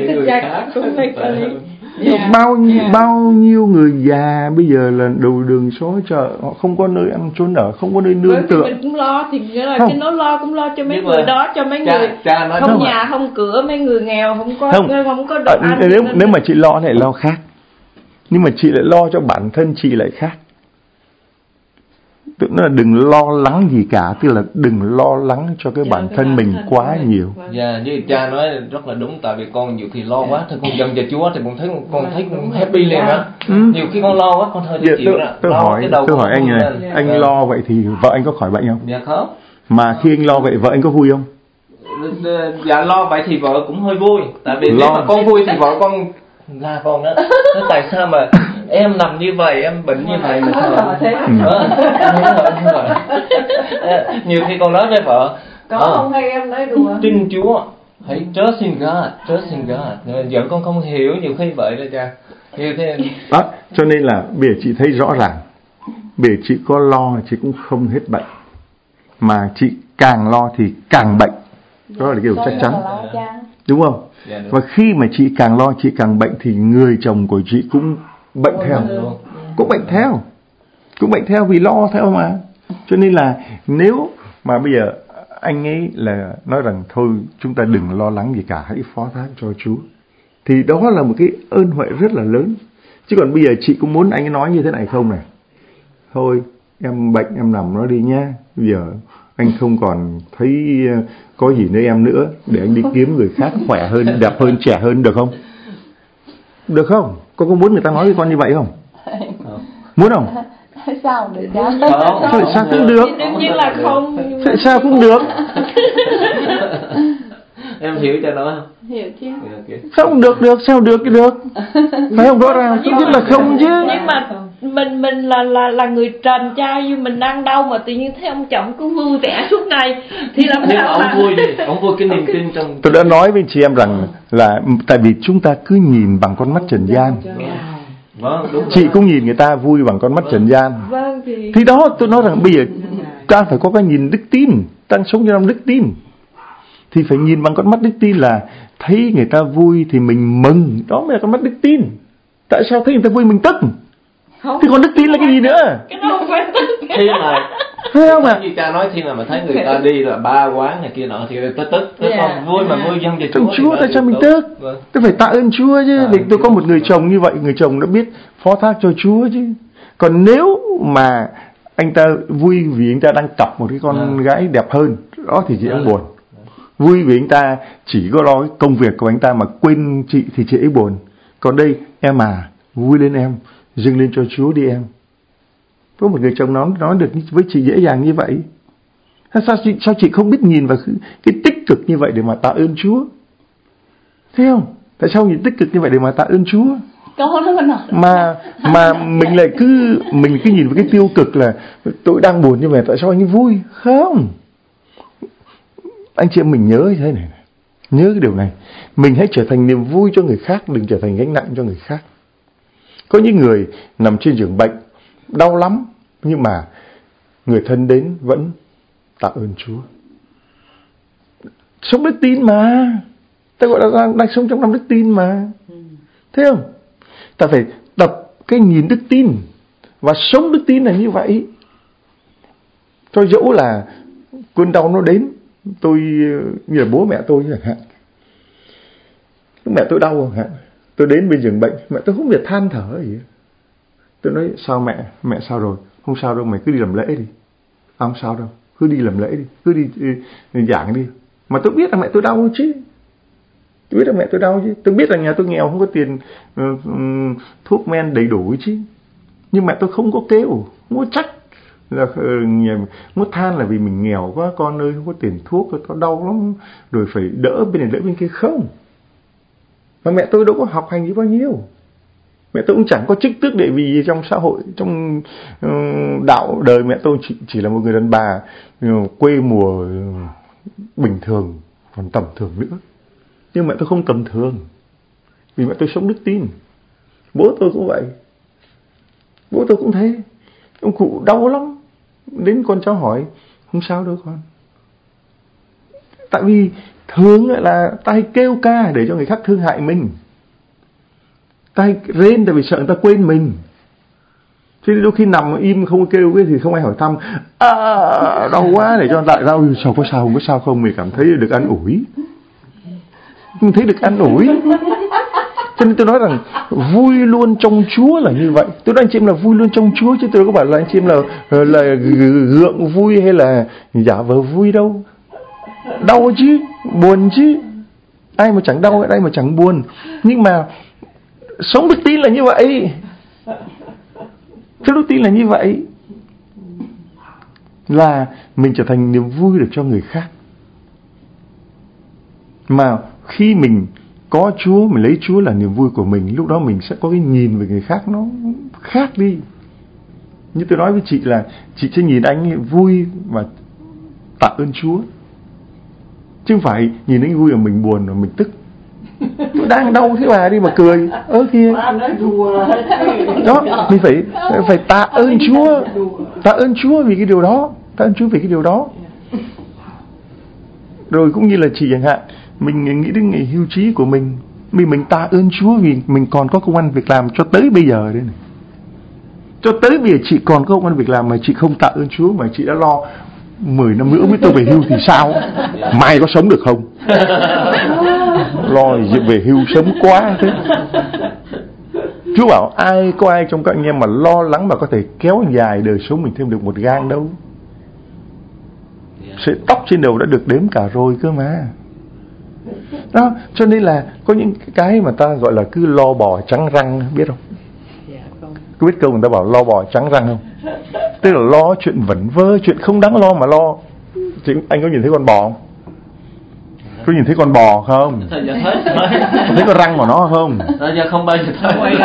Bao bao nhiêu người già bây giờ là đầu đường xó chợ, họ không có nơi ăn trốn ở, không có nơi nương tựa. Mình cũng lo thì nghĩa là cái nó lo cũng lo cho mấy nhưng người đó, cho mấy cha, người cha không, không nhà không cửa, mấy người nghèo không có không, không có đồ à, ăn. Nếu nếu mà chị lo lại lo khác, nhưng mà chị lại lo cho bản thân chị lại khác. Tức là đừng lo lắng gì cả, tức là đừng lo lắng cho cái dạ, bản thân mình thân quá rồi. Nhiều. Dạ, yeah, như cha nói rất là đúng, tại vì con nhiều khi lo yeah. quá, thì con dâng cho Chúa thì con thấy con thấy con happy liền đó. Ừ. Nhiều khi con lo quá, con thôi dạ, chịu đó. Tôi lo hỏi, tôi hỏi anh này, yeah. anh yeah. lo vậy thì vợ anh có khỏi bệnh không? Dạ không. Mà khi anh lo vậy vợ anh có vui không? Dạ lo vậy thì vợ cũng hơi vui, tại vì lo. Nếu mà con vui thì vợ con là con đó. Thế tại sao mà em nằm như vậy, em bệnh như vậy mà sao? Nhiều khi con nói với vợ có à, không hay em nói đùa tin Chúa, hãy trust in God, trust in God. Vợ con không hiểu nhiều khi vậy đó cha. Như thế đó, cho nên là bây giờ chị thấy rõ ràng, bây giờ chị có lo chị cũng không hết bệnh, mà chị càng lo thì càng bệnh. Đó là điều chắc chắn, đúng không? Dạ, và khi mà chị càng lo chị càng bệnh thì người chồng của chị cũng bệnh theo, cũng bệnh theo, cũng bệnh theo vì lo theo mà. Cho nên là nếu mà bây giờ anh ấy là nói rằng thôi chúng ta đừng lo lắng gì cả, hãy phó thác cho Chúa, thì đó là một cái ơn huệ rất là lớn. Chứ còn bây giờ chị cũng muốn anh ấy nói như thế này không này, thôi em bệnh em nằm nó đi nha, bây giờ anh không còn thấy có gì nơi em nữa, để anh đi kiếm người khác khỏe hơn, đẹp hơn, trẻ hơn, được không? Được không? Con có muốn người ta nói với con như vậy không? Muốn không? Sao được đó? Sao, sao cũng được? Đương nhiên là không. Tại sao cũng được? Em hiểu cho nó không? Hiểu chứ. Không được được, sao được cái được? Phải không? Rõ ràng không biết là không chứ. Nhưng mà mình mình là là là người trần trai, như mình đang đau mà tự nhiên thấy ông chồng cứ vui vẻ suốt ngày thì làm nhưng sao mà ông vui gì? Ông vui cái niềm tin trong. Tôi đã nói với chị em rằng là tại vì chúng ta cứ nhìn bằng con mắt trần gian. Vâng, đúng chị cũng nhìn người ta vui bằng con mắt trần gian. Vâng, thì... thì đó tôi nói rằng bây giờ ta phải có cái nhìn đức tin, ta sống trong đức tin thì phải nhìn bằng con mắt đức tin, là thấy người ta vui thì mình mừng, đó mới là con mắt đức tin. Tại sao thấy người ta vui mình tức? Không, thì còn đức tin là cái gì nữa? Cái đó không phải tức. Khi mà thấy không ạ? Như cha nói, khi mà mà thấy người ta đi là ba quán này kia nọ thì tôi tức. Tôi yeah. Còn vui mà vui dân cho Chúa. Chúa tại sao mình tức? Vâng. Tôi phải tạ ơn Chúa chứ. À, vì tôi có một người chồng như vậy, người chồng đã biết phó thác cho Chúa chứ. Còn nếu mà anh ta vui vì anh ta đang cặp một cái con à. gái đẹp hơn, đó thì chị ấy buồn. Vui vì anh ta chỉ có lo cái công việc của anh ta mà quên chị thì chị ấy buồn. Còn đây em à, vui lên em, dâng lên cho Chúa đi em. Có một người chồng nói nói được với chị dễ dàng như vậy. Sao chị, sao chị không biết nhìn vào cái tích cực như vậy để mà tạ ơn Chúa? Thấy không? Tại sao nhìn tích cực như vậy để mà tạ ơn Chúa? Mà mà mình lại cứ mình cứ nhìn vào cái tiêu cực là tôi đang buồn như vậy, tại sao anh ấy vui? Không. Anh chị em mình nhớ như thế này, nhớ cái điều này, mình hãy trở thành niềm vui cho người khác, đừng trở thành gánh nặng cho người khác. Có những người nằm trên giường bệnh, đau lắm, nhưng mà người thân đến vẫn tạ ơn Chúa. Sống đức tin mà, ta gọi là đang, đang sống trong năm đức tin mà. Thấy không? Ta phải tập cái nhìn đức tin và sống đức tin là như vậy. Cho dẫu là cơn đau nó đến, tôi như là bố mẹ tôi chẳng hạn, lúc mẹ tôi đau chẳng hạn, tôi đến bên giường bệnh, mẹ tôi không biết than thở gì. Tôi nói sao mẹ, mẹ sao rồi? Không sao đâu, mày cứ đi làm lễ đi. À, không sao đâu, cứ đi làm lễ đi, cứ đi, đi, đi giảng đi. Mà tôi biết là mẹ tôi đau chứ, tôi biết là mẹ tôi đau chứ, tôi biết là nhà tôi nghèo không có tiền uh, thuốc men đầy đủ chứ, nhưng mẹ tôi không có kêu, không có trách là uh, muốn than là vì mình nghèo quá con ơi, không có tiền thuốc, tôi đau lắm, rồi phải đỡ bên này đỡ bên kia. Không, mà mẹ tôi đâu có học hành gì bao nhiêu, mẹ tôi cũng chẳng có chức tước địa vị gì trong xã hội, trong uh, đạo đời. Mẹ tôi chỉ, chỉ là một người đàn bà uh, quê mùa uh, bình thường, còn tầm thường nữa. Nhưng mẹ tôi không tầm thường. Vì mẹ tôi sống đức tin. Bố tôi cũng vậy. Bố tôi cũng thế. Ông cụ đau lắm. Đến con cháu hỏi, không sao đâu con. Tại vì thường là ta hay kêu ca để cho người khác thương hại mình. Ta hay rên tại vì sợ người ta quên mình. Thế đôi khi nằm im không kêu thì không ai hỏi thăm. À, đau quá, để cho lại ra, sao có sao không có sao không, mình cảm thấy được an ủi. Mình thấy được an ủi. Cho nên tôi nói rằng vui luôn trong Chúa là như vậy. Tôi nói anh chị em là vui luôn trong Chúa, chứ tôi có bảo là anh chị em là là gượng vui hay là giả vờ vui đâu. Đau chứ, buồn chứ. Ai mà chẳng đau, ai mà chẳng buồn. Nhưng mà sống đức tin là như vậy. Cái đức tin là như vậy. Là mình trở thành niềm vui được cho người khác. Mà khi mình có Chúa, mình lấy Chúa là niềm vui của mình, lúc đó mình sẽ có cái nhìn về người khác nó khác đi. Như tôi nói với chị là chị sẽ nhìn anh ấy vui và tạ ơn Chúa, chứ không phải nhìn anh vui mà mình buồn và mình tức. Tôi đang đau thế mà đi mà cười ơ kia. Đó, mình phải phải tạ ơn Chúa, tạ ơn Chúa vì cái điều đó, tạ ơn Chúa vì cái điều đó. Rồi cũng như là chị chẳng hạn, mình nghĩ đến ngày hưu trí của mình, mình mình tạ ơn Chúa vì mình còn có công ăn việc làm cho tới bây giờ đấy này. Cho tới bây giờ chị còn có công ăn việc làm mà chị không tạ ơn Chúa, mà chị đã lo mười năm nữa mới tôi về hưu thì sao? Mai có sống được không? Lo về hưu sớm quá thế. Chúa bảo ai có ai trong các anh em mà lo lắng mà có thể kéo dài đời sống mình thêm được một gang đâu. Sợi tóc trên đầu đã được đếm cả rồi cơ mà. Đó, cho nên là có những cái mà ta gọi là cứ lo bò trắng răng, biết không? Có biết câu người ta bảo lo bò trắng răng không? Tức là lo chuyện vẩn vơ, chuyện không đáng lo mà lo. Chị, anh có nhìn thấy con bò không? Có nhìn thấy con bò không? Thấy con răng của nó không? Không bao giờ thấy.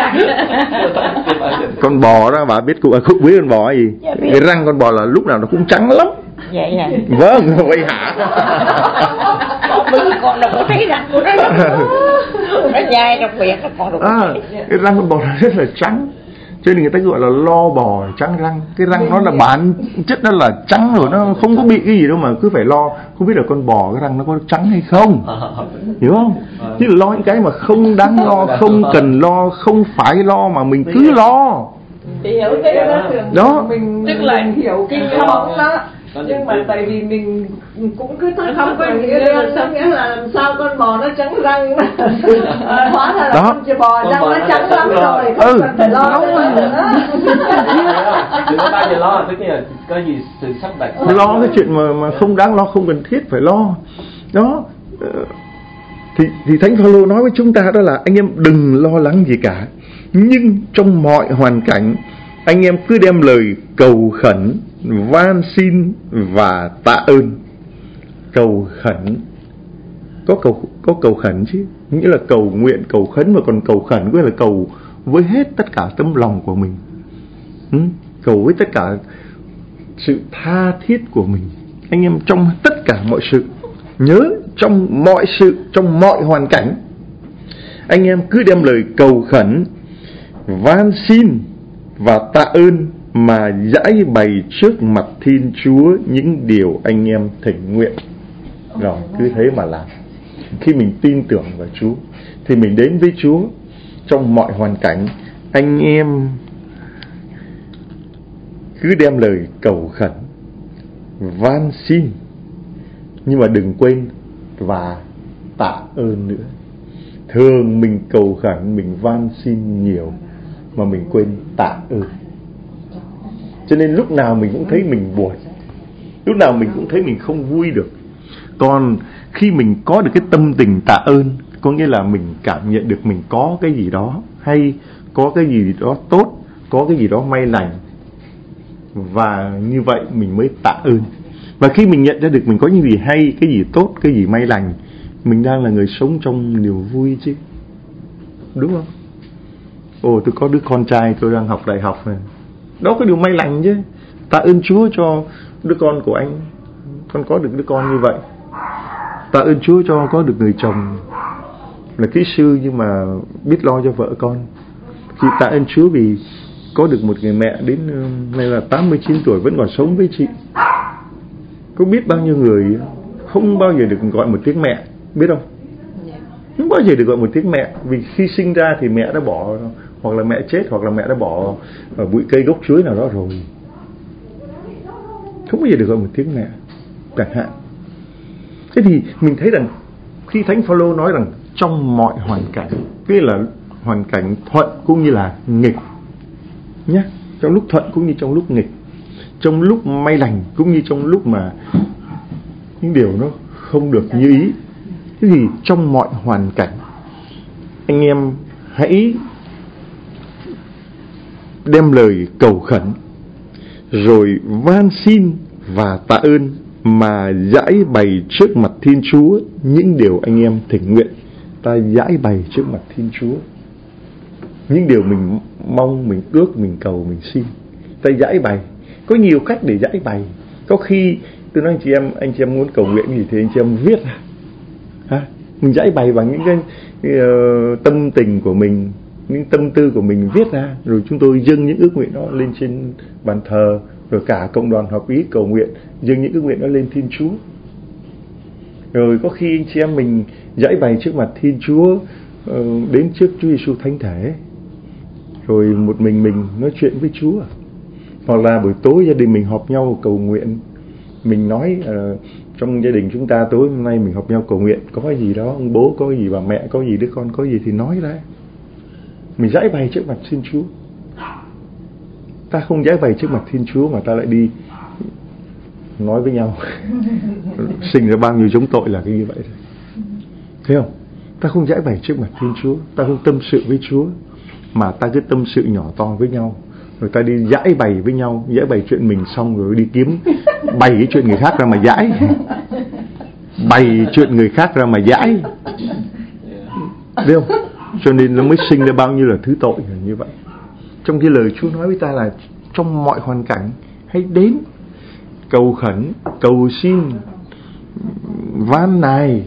Con bò đó, bà biết cụ không biết con bò gì? Cái răng con bò là lúc nào nó cũng trắng lắm. Dạ dạ. Vâng, vậy hả? Bởi vì con đâu có thấy răng của nó. Nó dai đặc biệt nó còn được. À, cái răng con bò nó rất là trắng. Cho nên người ta gọi là lo bò trắng răng. Cái răng nó là bản chất nó là trắng rồi, nó không có bị cái gì đâu mà cứ phải lo. Không biết là con bò cái răng nó có trắng hay không, hiểu không? Chứ là lo những cái mà không đáng lo, không cần lo, không phải lo mà mình cứ lo. Hiểu thế đó. Đó. Mình, tức là mình hiểu cái không đó. Nhưng mà tại vì mình cũng cứ thắc không có nghĩa là nghĩa là làm sao con bò nó trắng răng à, hóa ra là đó. Con bò răng nó trắng lắm rồi, không ừ. cần phải lo nữa. Đừng có bao giờ lo, tức là có gì sự sắp đặt. Lo cái chuyện mà mà không đáng lo, không cần thiết phải lo. Đó. Thì thì Thánh Phaolô nói với chúng ta đó là anh em đừng lo lắng gì cả, nhưng trong mọi hoàn cảnh anh em cứ đem lời cầu khẩn, van xin và tạ ơn. Cầu khẩn, có cầu có cầu khẩn chứ, nghĩa là cầu nguyện, cầu khấn, mà còn cầu khẩn nghĩa là cầu với hết tất cả tấm lòng của mình, ừ? Cầu với tất cả sự tha thiết của mình. Anh em trong tất cả mọi sự, nhớ trong mọi sự, trong mọi hoàn cảnh, anh em cứ đem lời cầu khẩn, van xin và tạ ơn mà giải bày trước mặt Thiên Chúa những điều anh em thỉnh nguyện. Rồi cứ thế mà làm. Khi mình tin tưởng vào Chúa thì mình đến với Chúa trong mọi hoàn cảnh. Anh em cứ đem lời cầu khẩn, van xin, nhưng mà đừng quên và tạ ơn nữa. Thường mình cầu khẩn, mình van xin nhiều mà mình quên tạ ơn. Cho nên lúc nào mình cũng thấy mình buồn, lúc nào mình cũng thấy mình không vui được. Còn khi mình có được cái tâm tình tạ ơn, có nghĩa là mình cảm nhận được mình có cái gì đó hay, có cái gì đó tốt, có cái gì đó may lành, và như vậy mình mới tạ ơn. Và khi mình nhận ra được mình có những gì hay, cái gì tốt, cái gì may lành, mình đang là người sống trong niềm vui chứ, đúng không? Ồ, tôi có đứa con trai, tôi đang học đại học này. Đó có điều may lành chứ. Tạ ơn Chúa cho đứa con của anh, con có được đứa con như vậy. Tạ ơn Chúa cho có được người chồng là kỹ sư nhưng mà biết lo cho vợ con. Chị tạ ơn Chúa vì có được một người mẹ đến nay là tám mươi chín tuổi vẫn còn sống với chị. Có biết bao nhiêu người không bao giờ được gọi một tiếng mẹ, biết không? Không bao giờ được gọi một tiếng mẹ, vì khi sinh ra thì mẹ đã bỏ, hoặc là mẹ chết, hoặc là mẹ đã bỏ ở bụi cây gốc chuối nào đó rồi. Không bao giờ được gọi một tiếng mẹ chẳng hạn. Thế thì mình thấy rằng khi Thánh Phaolô nói rằng trong mọi hoàn cảnh, nghĩa là hoàn cảnh thuận cũng như là nghịch nhé, trong lúc thuận cũng như trong lúc nghịch, trong lúc may lành cũng như trong lúc mà những điều nó không được như ý. Thế thì trong mọi hoàn cảnh, anh em hãy đem lời cầu khẩn rồi van xin và tạ ơn mà giải bày trước mặt Thiên Chúa những điều anh em thỉnh nguyện. Ta giải bày trước mặt Thiên Chúa những điều mình mong, mình ước, mình cầu, mình xin. Ta giải bày. Có nhiều cách để giải bày. Có khi tôi nói anh chị em, anh chị em muốn cầu nguyện gì thì anh chị em viết ra. Ha? Mình giải bày bằng những cái uh, tâm tình của mình, những tâm tư của mình viết ra, rồi chúng tôi dâng những ước nguyện đó lên trên bàn thờ, rồi cả cộng đoàn hợp ý cầu nguyện dâng những ước nguyện đó lên Thiên Chúa. Rồi có khi anh chị em mình giải bày trước mặt Thiên Chúa, uh, đến trước Chúa Giêsu thánh thể, rồi một mình mình nói chuyện với Chúa. Hoặc là buổi tối gia đình mình họp nhau cầu nguyện, mình nói uh, trong gia đình chúng ta tối hôm nay mình họp nhau cầu nguyện, có gì đó, ông bố có gì, bà mẹ có gì, đứa con có gì thì nói ra. Mình giải bày trước mặt Thiên Chúa. Ta không giải bày trước mặt Thiên Chúa mà ta lại đi nói với nhau sinh ra bao nhiêu giống tội là cái như vậy thôi. Thấy không? Ta không giải bày trước mặt Thiên Chúa, ta không tâm sự với Chúa, mà ta cứ tâm sự nhỏ to với nhau, rồi ta đi giải bày với nhau, giải bày chuyện mình xong rồi đi kiếm bày cái chuyện người khác ra mà giải, bày chuyện người khác ra mà giải, thấy không? Cho nên nó mới sinh ra bao nhiêu là thứ tội như vậy. Trong cái lời Chúa nói với ta là trong mọi hoàn cảnh hãy đến cầu khẩn, cầu xin, van nài,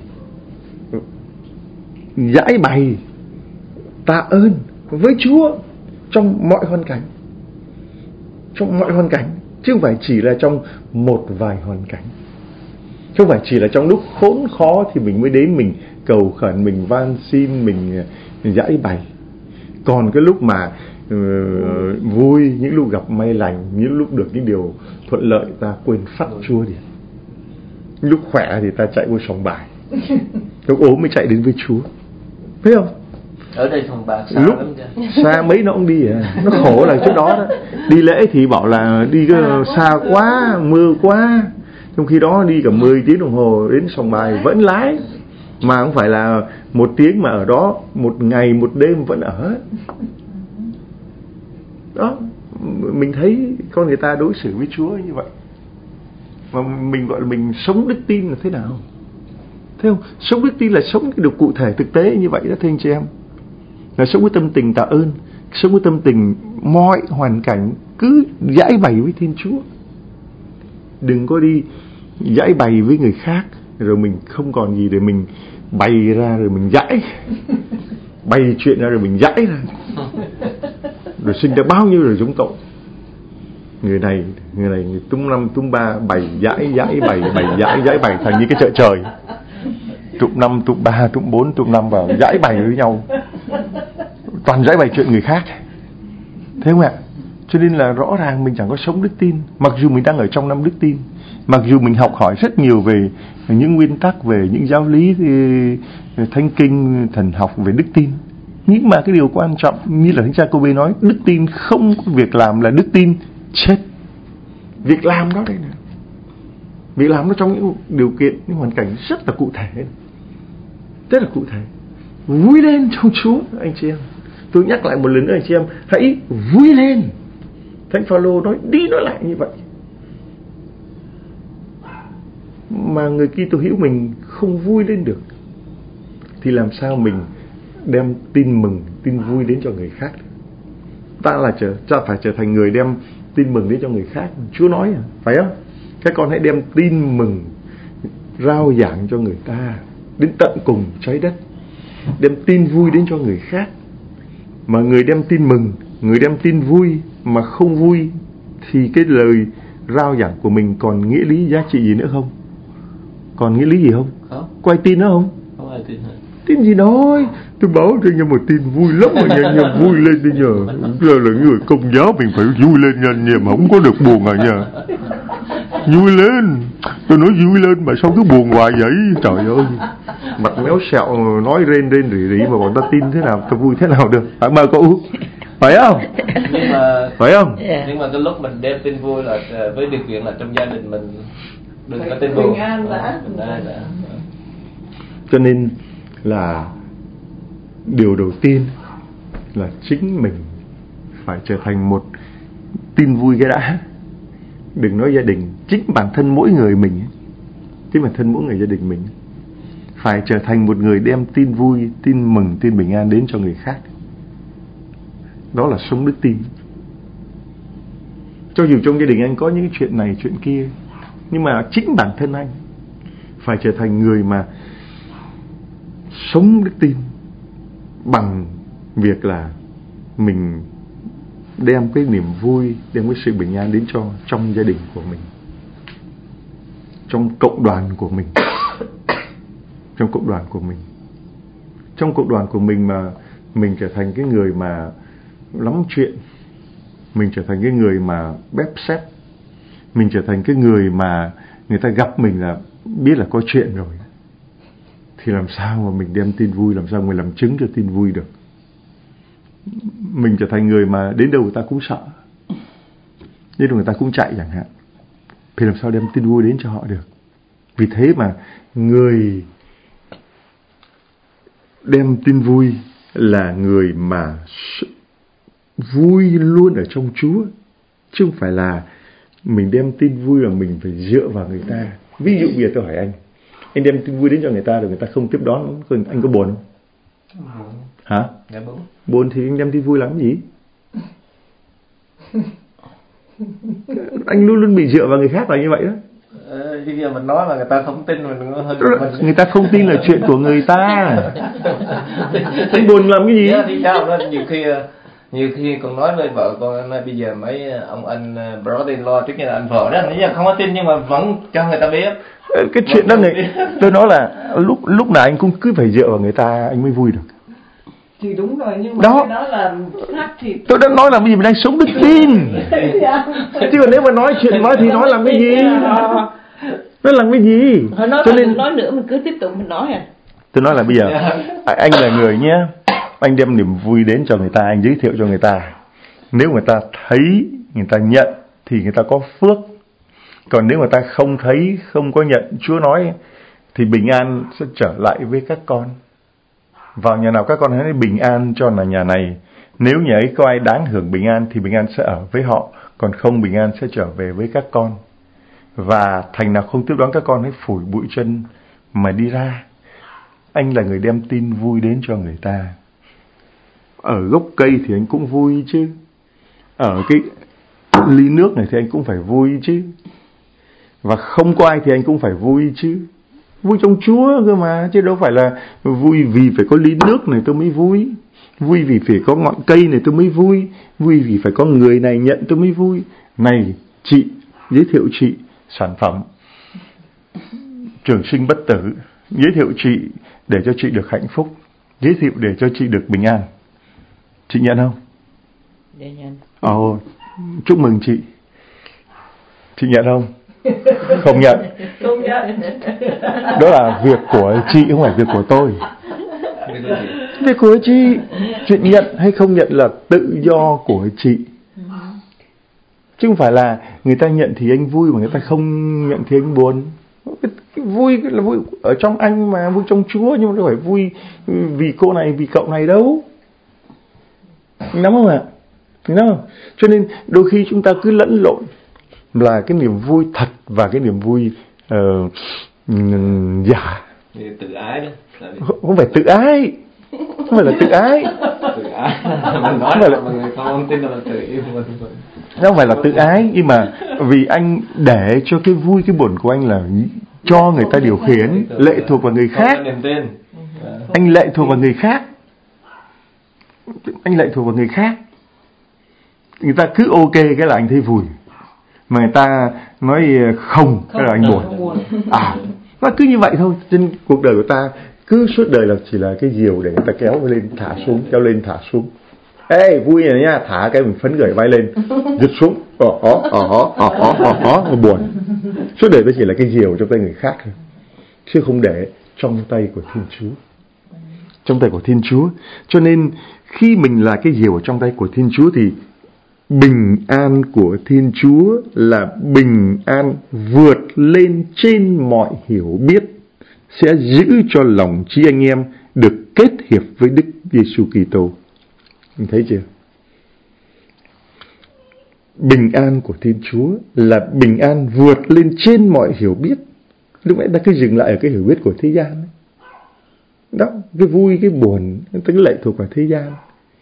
giải bày, tạ ơn với Chúa trong mọi hoàn cảnh. Trong mọi hoàn cảnh, chứ không phải chỉ là trong một vài hoàn cảnh. Không phải chỉ là trong lúc khốn khó thì mình mới đến mình cầu khẩn, mình van xin, mình giải bày. Còn cái lúc mà uh, vui, những lúc gặp may lành, những lúc được những điều thuận lợi, ta quên phắt Chúa đi. Lúc khỏe thì ta chạy vô sòng bài, lúc ốm mới chạy đến với Chúa, thấy không? Ở đây sòng bạc xa lúc lắm chứ. Xa mấy nó cũng đi à. Nó khổ là chỗ đó đó. Đi lễ thì bảo là đi xa quá, mưa quá, trong khi đó đi cả mười tiếng đồng hồ đến sòng bài vẫn lái. Mà không phải là một tiếng mà ở đó một ngày một đêm vẫn ở đó. Mình thấy con người ta đối xử với Chúa như vậy, mà mình gọi là mình sống đức tin là thế nào, thấy không? Sống đức tin là sống cái điều cụ thể thực tế như vậy đó thưa anh chị em. Là sống với tâm tình tạ ơn, sống với tâm tình mọi hoàn cảnh cứ giải bày với Thiên Chúa. Đừng có đi giải bày với người khác rồi mình không còn gì để mình bày ra rồi mình giải, bày chuyện ra rồi mình giải ra, rồi sinh ra bao nhiêu rồi giống tội. Người này, người này người tung năm tung ba bày giải giải bày bày giải giải bày thành như cái chợ trời, tụng năm tụng ba tụng bốn tụng năm vào giải bày với nhau, toàn giải bày chuyện người khác, thấy không ạ? Cho nên là rõ ràng mình chẳng có sống đức tin, mặc dù mình đang ở trong năm đức tin, mặc dù mình học hỏi rất nhiều về những nguyên tắc, về những giáo lý thánh kinh, thần học về đức tin, nhưng mà cái điều quan trọng như là Thánh cha Cô-bê nói, đức tin không có việc làm là đức tin chết. Việc làm đó đây nè, việc làm nó trong những điều kiện, những hoàn cảnh rất là cụ thể, rất là cụ thể. Vui lên trong Chúa anh chị em. Tôi nhắc lại một lần nữa anh chị em, hãy vui lên. Thánh Phaolô nói đi nói lại như vậy. Mà người Kitô hữu mình không vui lên được thì làm sao mình đem tin mừng, tin vui đến cho người khác? Ta là trở, ta phải trở thành người đem tin mừng đến cho người khác. Chúa nói à, phải không? Các con hãy đem tin mừng rao giảng cho người ta đến tận cùng trái đất. đem tin vui đến cho người khác. Mà người đem tin mừng, người đem tin vui mà không vui, thì cái lời rao giảng của mình còn nghĩa lý giá trị gì nữa không? Còn nghĩa lý gì không? Không. Có ai tin nữa không? Không ai tin hết. Tin gì nói, tôi báo cho anh em một tin vui lắm mà anh em vui lên đi nhờ. Giờ là người công giáo mình phải vui lên nha anh em, không có được buồn à nha. Vui lên, tôi nói vui lên mà sao cứ buồn hoài vậy? Trời ơi, mặt méo sẹo nói rên rên rỉ rỉ mà bọn ta tin thế nào, ta vui thế nào được? Hả bà cô? Phải không? Nhưng mà phải không? Nhưng mà cái lúc mình đem tin vui là với điều kiện là trong gia đình mình đừng có tin buồn. Bình an đã. Cho nên là điều đầu tiên là chính mình phải trở thành một tin vui cái đã. Đừng nói gia đình, chính bản thân mỗi người mình, chính bản thân mỗi người gia đình mình phải trở thành một người đem tin vui, tin mừng, tin bình an đến cho người khác. Đó là sống đức tin. Cho dù trong gia đình anh có những chuyện này chuyện kia, nhưng mà chính bản thân anh phải trở thành người mà sống đức tin bằng việc là mình đem cái niềm vui, đem cái sự bình an đến cho trong gia đình của mình, trong cộng đoàn của mình, trong cộng đoàn của mình, trong cộng đoàn của mình mà mình trở thành cái người mà lắm chuyện, mình trở thành cái người mà bép xép, mình trở thành cái người mà người ta gặp mình là biết là có chuyện rồi, thì làm sao mà mình đem tin vui, làm sao mình làm chứng cho tin vui được? Mình trở thành người mà đến đâu người ta cũng sợ, đến đâu người ta cũng chạy chẳng hạn, thì làm sao đem tin vui đến cho họ được? Vì thế mà người đem tin vui là người mà vui luôn ở trong Chúa, chứ không phải là mình đem tin vui là mình phải dựa vào người ta. Ví dụ bây giờ tôi hỏi anh, anh đem tin vui đến cho người ta rồi người ta không tiếp đón, anh có buồn không? Hả? Dạ đúng. Buồn thì anh đem tin vui làm cái gì? Anh luôn luôn bị dựa vào người khác là như vậy đó. Ờ, bây giờ mình nói mà người ta không tin mình hơi mình... Người ta không tin là chuyện của người ta. Anh buồn làm cái gì? Yeah, thì sao đó, nhiều khi nhiều khi còn nói với vợ con nói bây giờ mấy ông anh brother-in-law trước kia là anh vợ đó, bây giờ không có tin nhưng mà vẫn cho người ta biết. Cái chuyện đó này, tôi nói là lúc lúc nào anh cũng cứ phải dựa vào người ta anh mới vui được. Thì đúng rồi, nhưng mà đó, cái đó là khác thì... Tôi đã nói là bây giờ mình đang sống đức tin. Chứ còn nếu mà nói chuyện nói thì nói làm cái gì? Nói làm cái gì? Thôi nói cho nên nói nữa mình cứ tiếp tục mình nói à. Tôi nói là bây giờ anh là người nhé, anh đem niềm vui đến cho người ta, anh giới thiệu cho người ta. Nếu người ta thấy, người ta nhận thì người ta có phước. Còn nếu người ta không thấy, không có nhận, Chúa nói thì bình an sẽ trở lại với các con. Vào nhà nào các con hãy bình an cho là nhà này. Nếu nhà ấy có ai đáng hưởng bình an thì bình an sẽ ở với họ, còn không bình an sẽ trở về với các con. Và thành nào không tiếp đón các con hãy phủi bụi chân mà đi ra. Anh là người đem tin vui đến cho người ta. Ở gốc cây thì anh cũng vui chứ. Ở cái ly nước này thì anh cũng phải vui chứ. Và không có ai thì anh cũng phải vui chứ. Vui trong Chúa cơ mà, chứ đâu phải là vui vì phải có ly nước này tôi mới vui, vui vì phải có ngọn cây này tôi mới vui, vui vì phải có người này nhận tôi mới vui. Này chị, giới thiệu chị sản phẩm trường sinh bất tử, giới thiệu chị để cho chị được hạnh phúc, giới thiệu để cho chị được bình an. Chị nhận không? Để nhận. Ồ, chúc mừng chị. Chị nhận không? Không nhận. Không nhận. Đó là việc của chị, không phải việc của tôi. Việc của chị. Chuyện nhận hay không nhận là tự do của chị, chứ không phải là người ta nhận thì anh vui mà người ta không nhận thì anh buồn. Cái vui là vui ở trong anh mà, vui trong Chúa, nhưng mà đâu phải vui vì cô này vì cậu này đâu. Nắm không ạ? Nắm không? Cho nên đôi khi chúng ta cứ lẫn lộn là cái niềm vui thật và cái niềm vui uh, giả. Tự ái đó. Không phải tự ái, không phải là tự ái. Tự ái. Mình nói là mọi người không tin là mình tự yêu mình. Không phải là tự ái, nhưng mà vì anh để cho cái vui cái buồn của anh là cho người ta điều khiển, lệ thuộc vào người khác. Anh lệ thuộc vào người khác. Anh lệ thuộc vào người khác. Người ta cứ ok cái là anh thấy vui, mà người ta nói không cái là anh buồn. À, nó cứ như vậy thôi. Trên cuộc đời của ta cứ suốt đời là chỉ là cái diều để người ta kéo lên thả xuống, kéo lên thả xuống. Ê, vui này nha, thả cái mình phấn khởi vai lên, giật xuống, ó ó ó ó ó ó ó, buồn. Suốt đời nó chỉ là cái diều trong tay người khác thôi, chứ không để trong tay của Thiên Chúa. Trong tay của Thiên Chúa. Cho nên khi mình là cái diều ở trong tay của Thiên Chúa thì bình an của Thiên Chúa là bình an vượt lên trên mọi hiểu biết, sẽ giữ cho lòng trí anh em được kết hiệp với Đức Giêsu Kitô. Mình thấy chưa? Bình an của Thiên Chúa là bình an vượt lên trên mọi hiểu biết. Lúc nãy ta cứ dừng lại ở cái hiểu biết của thế gian ấy. Đó, cái vui, cái buồn, cái lệ thuộc vào thế gian.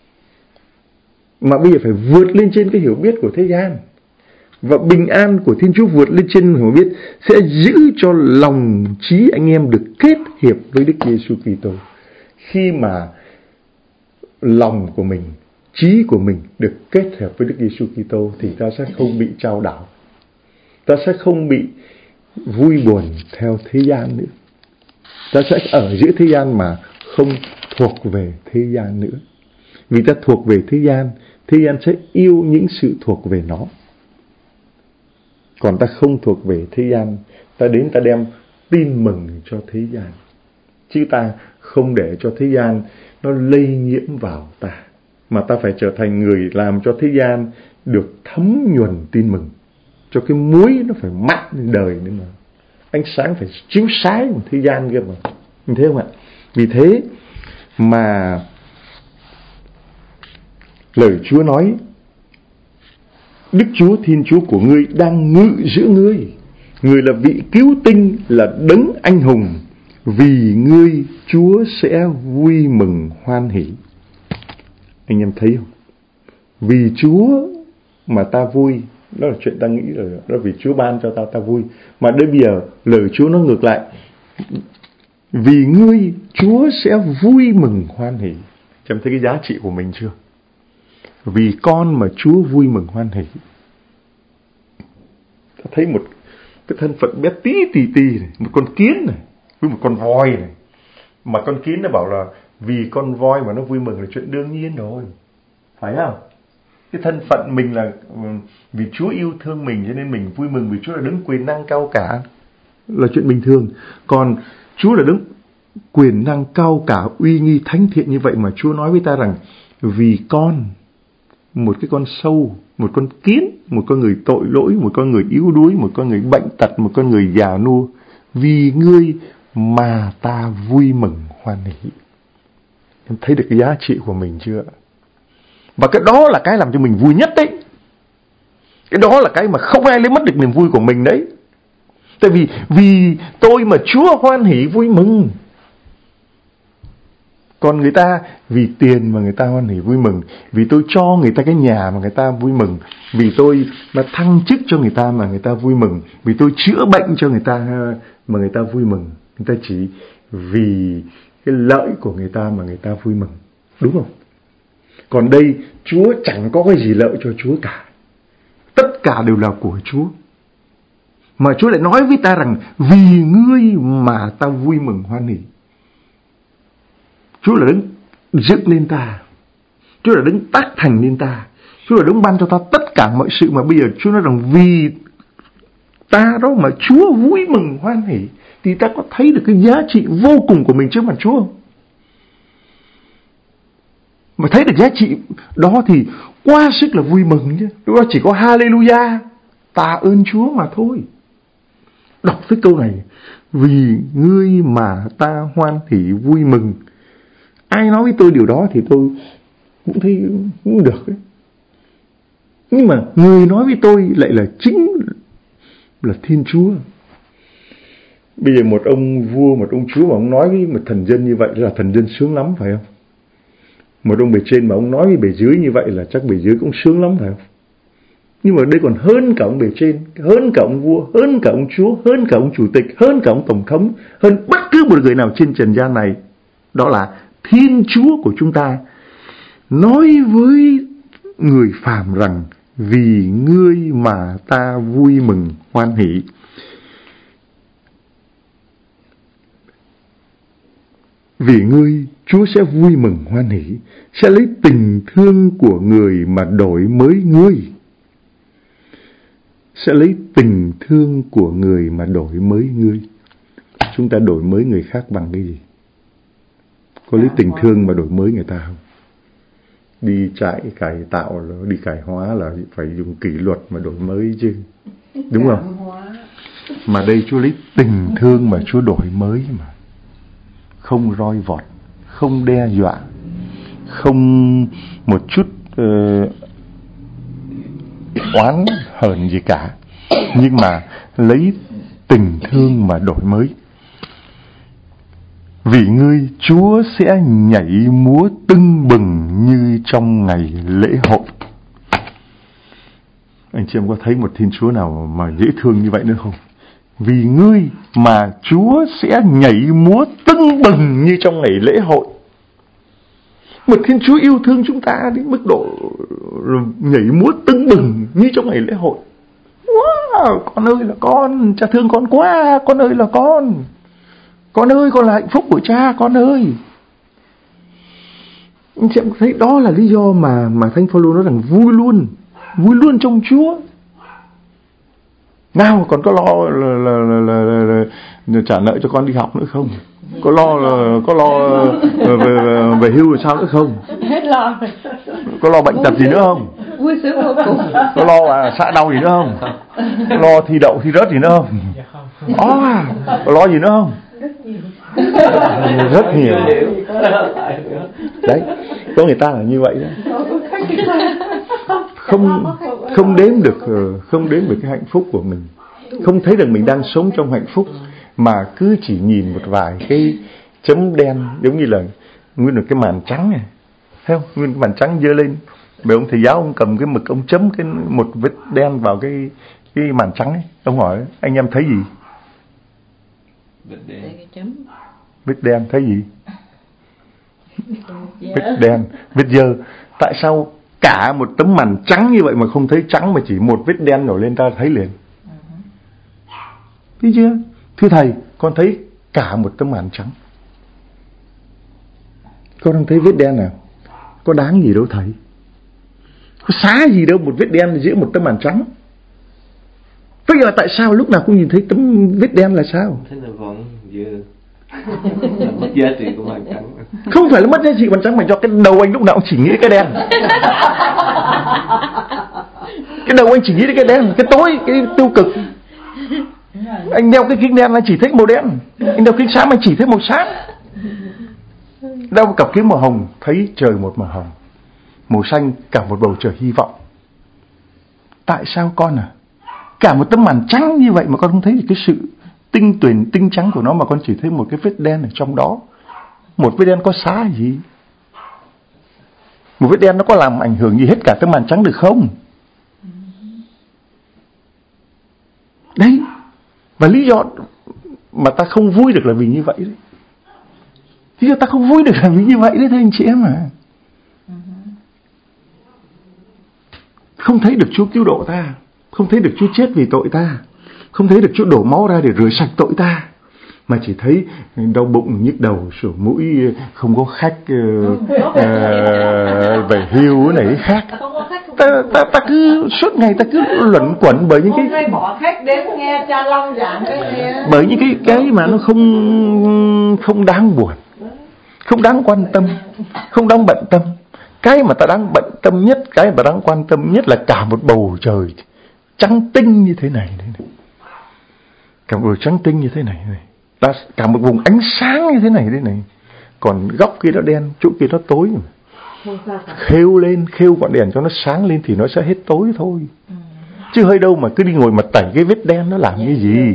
Mà bây giờ phải vượt lên trên cái hiểu biết của thế gian. Và bình an của Thiên Chúa vượt lên trên hiểu biết sẽ giữ cho lòng trí anh em được kết hiệp với Đức Giêsu Kitô. Khi mà lòng của mình, trí của mình được kết hợp với Đức Giêsu Kitô thì ta sẽ không bị chao đảo. Ta sẽ không bị vui buồn theo thế gian nữa. Ta sẽ ở giữa thế gian mà không thuộc về thế gian nữa. Vì ta thuộc về thế gian, thế gian sẽ yêu những sự thuộc về nó. Còn ta không thuộc về thế gian, ta đến ta đem tin mừng cho thế gian. Chứ ta không để cho thế gian nó lây nhiễm vào ta. Mà ta phải trở thành người làm cho thế gian được thấm nhuần tin mừng. Cho cái muối nó phải mặn lên đời nữa mà. Ánh sáng phải chiếu sáng một thế gian kia mà. Mình thấy không ạ? Vì thế mà lời Chúa nói, Đức Chúa Thiên Chúa của ngươi đang ngự giữa ngươi. Người là vị cứu tinh, là đấng anh hùng. Vì ngươi Chúa sẽ vui mừng hoan hỷ. Anh em thấy không? Vì Chúa mà ta vui, đó là chuyện ta nghĩ rồi. Đó là vì Chúa ban cho ta, ta vui. Mà đến bây giờ lời Chúa nó ngược lại. Vì ngươi Chúa sẽ vui mừng hoan hỷ. Em thấy cái giá trị của mình chưa? Vì con mà Chúa vui mừng hoan hỷ. Ta thấy một cái thân phận bé tí tì tì này, một con kiến này với một con voi này. Mà con kiến nó bảo là vì con voi mà nó vui mừng là chuyện đương nhiên rồi. Phải không? Cái thân phận mình là vì Chúa yêu thương mình cho nên mình vui mừng vì Chúa là đấng quyền năng cao cả, là chuyện bình thường. Còn Chúa là đấng quyền năng cao cả, uy nghi thánh thiện như vậy mà Chúa nói với ta rằng vì con, một cái con sâu, một con kiến, một con người tội lỗi, một con người yếu đuối, một con người bệnh tật, một con người già nua, vì ngươi mà ta vui mừng hoan hỷ. Em thấy được cái giá trị của mình chưa? Và cái đó là cái làm cho mình vui nhất đấy. Cái đó là cái mà không ai lấy mất được niềm vui của mình đấy. Tại vì vì tôi mà Chúa hoan hỷ vui mừng. Còn người ta vì tiền mà người ta hoan hỷ vui mừng. Vì tôi cho người ta cái nhà mà người ta vui mừng. Vì tôi mà thăng chức cho người ta mà người ta vui mừng. Vì tôi chữa bệnh cho người ta mà người ta vui mừng. Người ta chỉ vì cái lợi của người ta mà người ta vui mừng. Đúng không? Còn đây Chúa chẳng có cái gì lợi cho Chúa cả. Tất cả đều là của Chúa. Mà Chúa lại nói với ta rằng vì ngươi mà ta vui mừng hoan hỷ. Chúa là đấng dựng lên ta. Chúa là đấng tác thành lên ta. Chúa là đấng ban cho ta tất cả mọi sự. Mà bây giờ Chúa nói rằng vì ta đó mà Chúa vui mừng hoan hỷ. Thì ta có thấy được cái giá trị vô cùng của mình trước mặt Chúa không? Mà thấy được giá trị đó thì quá sức là vui mừng chứ. Lúc đó chỉ có Hallelujah, tạ ơn Chúa mà thôi. Đọc cái câu này, vì ngươi mà ta hoan hỷ vui mừng. Ai nói với tôi điều đó thì tôi cũng thấy cũng được ấy. Nhưng mà người nói với tôi lại là chính là Thiên Chúa. Bây giờ một ông vua, một ông chúa mà ông nói với một thần dân như vậy là thần dân sướng lắm phải không? Một ông bề trên mà ông nói với bề dưới như vậy là chắc bề dưới cũng sướng lắm phải không? Nhưng mà đây còn hơn cả ông bề trên, hơn cả ông vua, hơn cả ông chúa, hơn cả ông chủ tịch, hơn cả ông tổng thống, hơn bất cứ một người nào trên trần gian này. Đó là Thiên Chúa của chúng ta nói với người phàm rằng: vì ngươi mà ta vui mừng hoan hỷ. Vì ngươi, Chúa sẽ vui mừng hoan hỷ, sẽ lấy tình thương của người mà đổi mới ngươi. Sẽ lấy tình thương của người mà đổi mới ngươi. Chúng ta đổi mới người khác bằng cái gì? Có lấy tình thương mà đổi mới người ta không? Đi trại cải tạo, đi cải hóa là phải dùng kỷ luật mà đổi mới chứ, đúng không? Mà đây Chúa lấy tình thương mà Chúa đổi mới mà. Không roi vọt, không đe dọa, không một chút uh, oán hờn gì cả, nhưng mà lấy tình thương mà đổi mới. Vì ngươi, Chúa sẽ nhảy múa tưng bừng như trong ngày lễ hội. Anh chị em có thấy một Thiên Chúa nào mà dễ thương như vậy nữa không? Vì ngươi mà Chúa sẽ nhảy múa tưng bừng như trong ngày lễ hội. Một Thiên Chúa yêu thương chúng ta đến mức độ nhảy múa tưng bừng như trong ngày lễ hội. Wow, con ơi là con, cha thương con quá, con ơi là con. Con ơi, con là hạnh phúc của cha, con ơi. Anh chị em thấy đó là lý do mà mà Thánh Phaolô nói rằng vui luôn, vui luôn trong Chúa. Nào còn có lo là, là, là, là, là, là trả nợ cho con đi học nữa không? Có lo là có lo về, về, về hưu là sao nữa không? Hết lo rồi. Có lo bệnh tật gì nữa không? Vui sướng vô cùng. Có lo à, xạ đau gì nữa không? Có lo thi đậu thi rớt gì nữa không? Có, có lo gì nữa không? Rất nhiều. Đấy, có người ta là như vậy đó. Không không đếm được không đếm được cái hạnh phúc của mình, không thấy rằng mình đang sống trong hạnh phúc, mà cứ chỉ nhìn một vài cái chấm đen, giống như là nguyên một cái màn trắng này, thấy không? Nguyên cái màn trắng dơ lên, bởi ông thầy giáo ông cầm cái mực ông chấm cái một vết đen vào cái cái màn trắng ấy. Ông hỏi anh em thấy gì? Vết đen. Vết đen thấy gì? Vết đen, vết dơ. Tại sao cả một tấm màn trắng như vậy mà không thấy trắng, mà chỉ một vết đen nổi lên ta thấy liền? Thấy chưa? Thưa thầy, con thấy cả một tấm màn trắng. Con đang thấy vết đen nào? Có đáng gì đâu thầy. Có xá gì đâu một vết đen giữa một tấm màn trắng. Tức là tại sao lúc nào cũng nhìn thấy tấm vết đen là sao? Thế là vẫn dơ. Mất giá trị của màn trắng. Không phải là mất giá trị màn trắng, mà do cái đầu anh lúc nào cũng chỉ nghĩ cái đen. Cái đầu anh chỉ nghĩ đến cái đen, cái tối, cái tiêu cực. Anh đeo cái kính đen là chỉ thấy màu đen, anh đeo kính sáng anh chỉ thấy màu sáng. Đeo cặp kính màu hồng thấy trời một màu hồng, màu xanh cả một bầu trời hy vọng. Tại sao con à? Cả một tấm màn trắng như vậy mà con không thấy được cái sự tinh tuyển, tinh trắng của nó, mà con chỉ thấy một cái vết đen ở trong đó. Một vết đen có xá gì? Một vết đen nó có làm ảnh hưởng gì hết cả tấm màn trắng được không? Đấy. Và lý do mà ta không vui được là vì như vậy đấy. Lý do ta không vui được là vì như vậy đấy thưa anh chị em à. Không thấy được Chúa cứu độ ta, không thấy được Chúa chết vì tội ta, không thấy được Chúa đổ máu ra để rửa sạch tội ta, mà chỉ thấy đau bụng, nhức đầu, sổ mũi, không có khách uh, uh, về hưu này khác. Ta, ta, ta cứ suốt ngày ta cứ luẩn quẩn bởi những cái bỏ khách đến nghe cha Long giảng cái nghe. Bởi những cái cái mà nó không không đáng buồn, không đáng quan tâm, không đáng bận tâm. Cái mà ta đáng bận tâm nhất, cái mà đáng quan tâm nhất là cả một bầu trời trắng tinh như thế này, này. Cả một bầu trắng tinh như thế này, này. Là cả một vùng ánh sáng như thế này, thế này. Còn góc kia nó đen, chỗ kia nó tối. Khêu lên, khêu ngọn đèn cho nó sáng lên thì nó sẽ hết tối thôi. Ừ. Chứ hơi đâu mà cứ đi ngồi mà tẩy cái vết đen nó làm cái gì?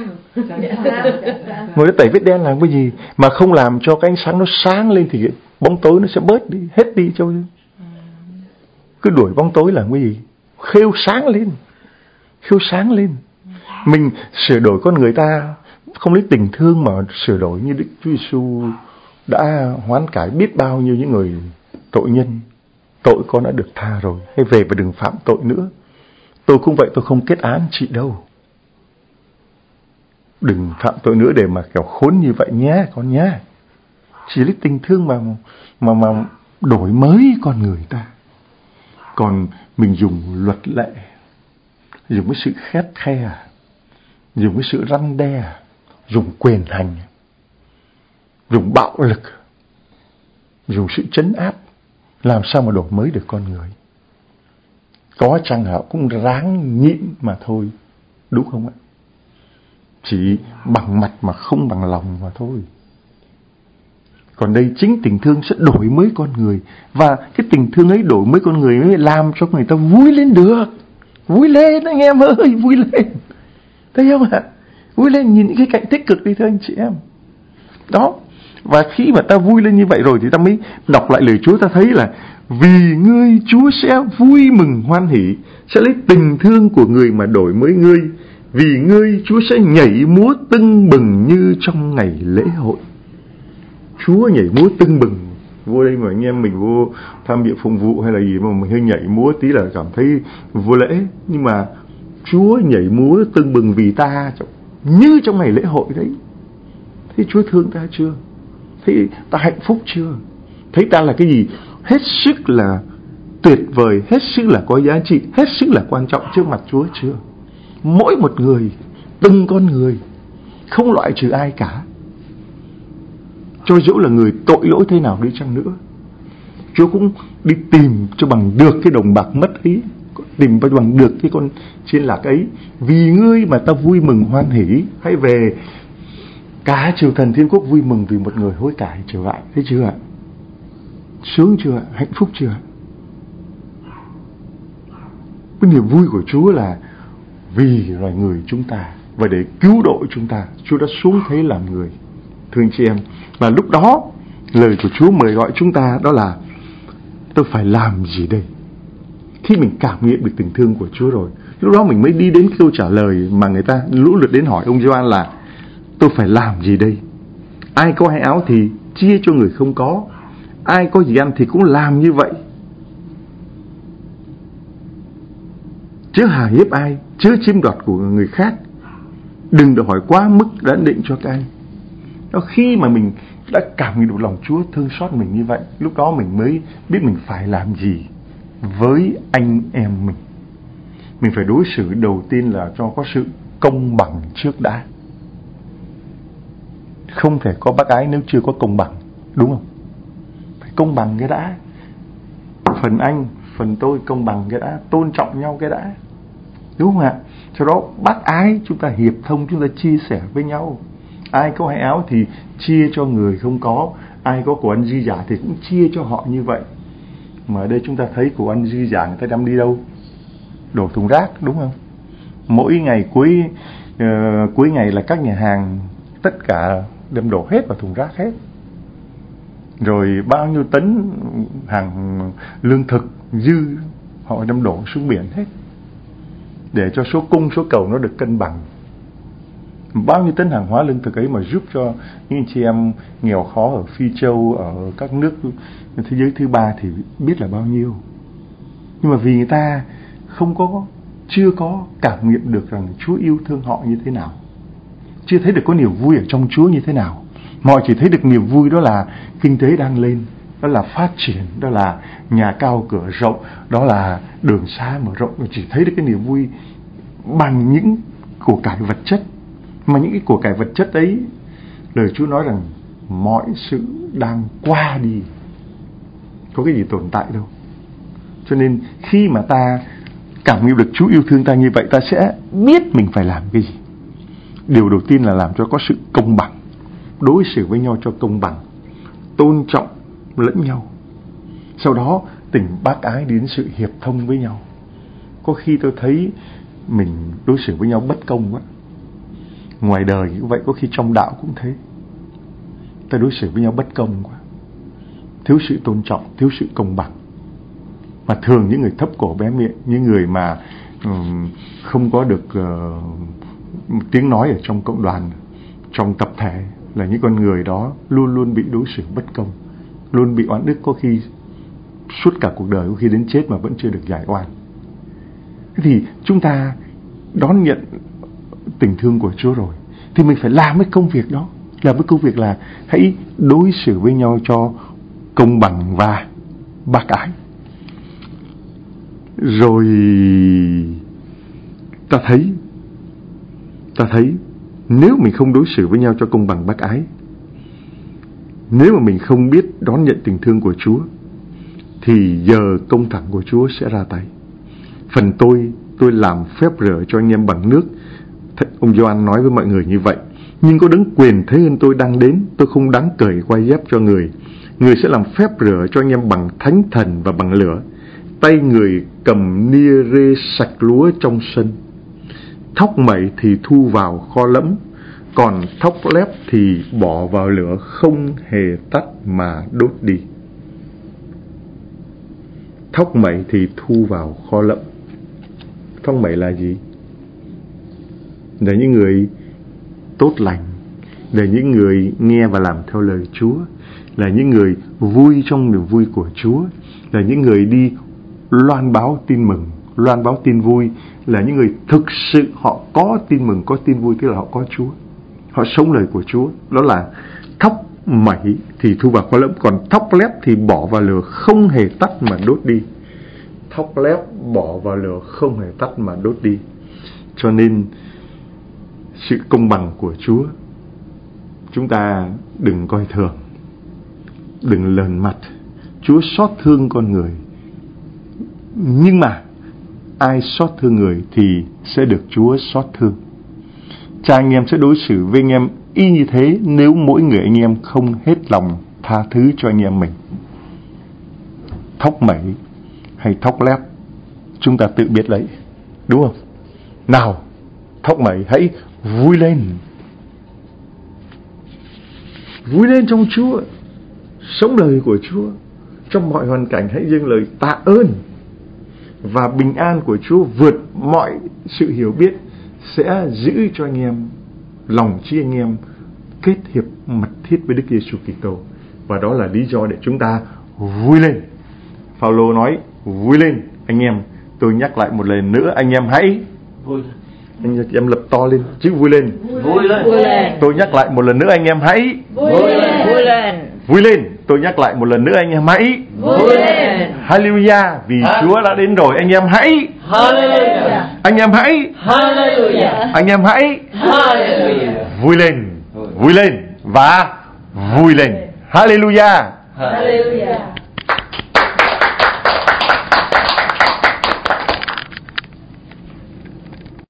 Ngồi nó tẩy vết đen làm cái gì? Mà không làm cho cái ánh sáng nó sáng lên thì bóng tối nó sẽ bớt đi, hết đi cho. Cứ đuổi bóng tối làm cái gì? Khêu sáng lên, khêu sáng lên. Mình sửa đổi con người ta không lấy tình thương mà sửa đổi như Đức Chúa Giêsu đã hoán cải biết bao nhiêu những người tội nhân. Tội con đã được tha rồi, hãy về và đừng phạm tội nữa. Tôi cũng vậy, tôi không kết án chị đâu. Đừng phạm tội nữa để mà kiểu khốn như vậy nhé con nhé. Chỉ lấy tình thương mà mà mà đổi mới con người ta. Còn mình dùng luật lệ, dùng cái sự khét khe, dùng cái sự răn đe, dùng quyền hành, dùng bạo lực, dùng sự trấn áp, làm sao mà đổi mới được con người? Có chăng họ cũng ráng nhịn mà thôi, đúng không ạ? Chỉ bằng mặt mà không bằng lòng mà thôi. Còn đây chính tình thương sẽ đổi mới con người. Và cái tình thương ấy đổi mới con người mới làm cho người ta vui lên được. Vui lên anh em ơi, vui lên. Thấy không ạ? Vui lên, nhìn những cái cạnh tích cực đi thưa anh chị em. Đó. Và khi mà ta vui lên như vậy rồi thì ta mới đọc lại lời Chúa, ta thấy là vì ngươi Chúa sẽ vui mừng hoan hỉ, sẽ lấy tình thương của người mà đổi mới ngươi. Vì ngươi Chúa sẽ nhảy múa tưng bừng như trong ngày lễ hội. Chúa nhảy múa tưng bừng. Vô đây mà anh em mình vô tham dự phụng vụ hay là gì mà mình hơi nhảy múa tí là cảm thấy vô lễ. Nhưng mà Chúa nhảy múa tưng bừng vì ta như trong ngày lễ hội đấy. Thế Chúa thương ta chưa? Thấy ta hạnh phúc chưa? Thấy ta là cái gì hết sức là tuyệt vời, hết sức là có giá trị, hết sức là quan trọng trước mặt Chúa chưa? Mỗi một người, từng con người, không loại trừ ai cả. Cho dẫu là người tội lỗi thế nào đi chăng nữa, Chúa cũng đi tìm cho bằng được cái đồng bạc mất ấy, tìm cho bằng được cái con chiên lạc ấy. Vì ngươi mà ta vui mừng hoan hỉ. Hãy về cả triều thần thiên quốc vui mừng vì một người hối cải trở lại. Thấy chưa ạ? Sướng chưa ạ? Hạnh phúc chưa ạ? Cái niềm vui của Chúa là vì loài người chúng ta và để cứu độ chúng ta, Chúa đã xuống thế làm người. Thưa anh chị em, và lúc đó lời của Chúa mời gọi chúng ta đó là tôi phải làm gì đây? Khi mình cảm nghiệm được tình thương của Chúa rồi, lúc đó mình mới đi đến câu trả lời mà người ta lũ lượt đến hỏi ông Gioan là tôi phải làm gì đây? Ai có hai áo thì chia cho người không có, ai có gì ăn thì cũng làm như vậy. Chớ hà hiếp ai, chớ chiếm đoạt của người khác, đừng đòi hỏi quá mức đã định cho các anh. Đó, khi mà mình đã cảm nhận được lòng Chúa thương xót mình như vậy, lúc đó mình mới biết mình phải làm gì với anh em mình. Mình phải đối xử đầu tiên là cho có sự công bằng trước đã. Không thể có bác ái nếu chưa có công bằng, đúng không? Phải công bằng cái đã. Phần anh, phần tôi công bằng cái đã, tôn trọng nhau cái đã, đúng không ạ? Sau đó bác ái, chúng ta hiệp thông, chúng ta chia sẻ với nhau. Ai có hai áo thì chia cho người không có, ai có của ăn dư giả thì cũng chia cho họ như vậy. Mà ở đây chúng ta thấy của ăn dư giả người ta đem đi đâu? Đổ thùng rác, đúng không? Mỗi ngày cuối uh, cuối ngày là các nhà hàng tất cả đem đổ hết vào thùng rác hết. Rồi bao nhiêu tấn hàng lương thực dư họ đem đổ xuống biển hết, để cho số cung số cầu nó được cân bằng. Bao nhiêu tấn hàng hóa lương thực ấy mà giúp cho những chị em nghèo khó ở Phi Châu, ở các nước thế giới thứ ba thì biết là bao nhiêu. Nhưng mà vì người ta không có, chưa có cảm nghiệm được rằng Chúa yêu thương họ như thế nào, chưa thấy được có niềm vui ở trong Chúa như thế nào, mà họ chỉ thấy được niềm vui đó là kinh tế đang lên, đó là phát triển, đó là nhà cao cửa rộng, đó là đường xá mở rộng. Chỉ thấy được cái niềm vui bằng những của cải vật chất. Mà những cái của cải vật chất ấy, lời Chúa nói rằng mọi sự đang qua đi, có cái gì tồn tại đâu. Cho nên khi mà ta cảm nghiệm được Chúa yêu thương ta như vậy, ta sẽ biết mình phải làm cái gì. Điều đầu tiên là làm cho có sự công bằng, đối xử với nhau cho công bằng, tôn trọng lẫn nhau. Sau đó tình bác ái đến sự hiệp thông với nhau. Có khi tôi thấy mình đối xử với nhau bất công quá. Ngoài đời như vậy, có khi trong đạo cũng thế. Ta đối xử với nhau bất công quá, thiếu sự tôn trọng, thiếu sự công bằng. Mà thường những người thấp cổ bé miệng, những người mà um, không có được uh, tiếng nói ở trong cộng đoàn, trong tập thể, là những con người đó luôn luôn bị đối xử bất công, luôn bị oán ức, có khi suốt cả cuộc đời, có khi đến chết mà vẫn chưa được giải oan. Thế thì chúng ta đón nhận tình thương của Chúa rồi, thì mình phải làm cái công việc đó. Làm cái công việc là hãy đối xử với nhau cho công bằng và bác ái. Rồi ta thấy Ta thấy nếu mình không đối xử với nhau cho công bằng bác ái, nếu mà mình không biết đón nhận tình thương của Chúa, thì giờ công thẳng của Chúa sẽ ra tay. Phần tôi, tôi làm phép rửa cho anh em bằng nước. Ông Gioan nói với mọi người như vậy. Nhưng có đấng quyền thế hơn tôi đang đến, tôi không đáng cởi quai dép cho người. Người sẽ làm phép rửa cho anh em bằng thánh thần và bằng lửa. Tay người cầm nia rê sạch lúa trong sân. Thóc mẩy thì thu vào kho lẫm, còn thóc lép thì bỏ vào lửa không hề tắt mà đốt đi. Thóc mẩy thì thu vào kho lẫm. Thóc mẩy là gì? Để những người tốt lành, để những người nghe và làm theo lời Chúa, là những người vui trong niềm vui của Chúa, là những người đi loan báo tin mừng, loan báo tin vui, là những người thực sự họ có tin mừng, có tin vui, tức là họ có Chúa, họ sống lời của Chúa. Đó là thóc mẩy thì thu vào kho lẫm, còn thóc lép thì bỏ vào lửa không hề tắt mà đốt đi. Thóc lép bỏ vào lửa không hề tắt mà đốt đi. Cho nên sự công bằng của Chúa chúng ta đừng coi thường, đừng lờn mặt. Chúa xót thương con người, nhưng mà ai xót thương người thì sẽ được Chúa xót thương. Cha anh em sẽ đối xử với anh em y như thế nếu mỗi người anh em không hết lòng tha thứ cho anh em mình. Thóc mẩy hay thóc lép chúng ta tự biết lấy, đúng không? Nào, thóc mẩy hãy vui lên, vui lên trong Chúa, sống lời của Chúa. Trong mọi hoàn cảnh hãy dâng lời tạ ơn, và bình an của Chúa vượt mọi sự hiểu biết sẽ giữ cho anh em, lòng trí anh em kết hiệp mật thiết với Đức Giêsu Kitô. Và đó là lý do để chúng ta vui lên. Phaolô nói vui lên anh em. Tôi nhắc lại một lần nữa, anh em hãy vui. Anh em lập to lên chữ vui lên. Vui lên. Vui lên. Tôi nhắc lại một lần nữa, anh em hãy Vui lên. Vui lên. Vui lên. Tôi nhắc lại một lần nữa, anh em hãy Vui lên. Hallelujah, vì à. Chúa đã đến rồi. Anh em hãy Hallelujah. Anh em hãy Hallelujah. Anh em hãy Hallelujah. Vui lên, vui lên và vui lên. Hallelujah. Hallelujah.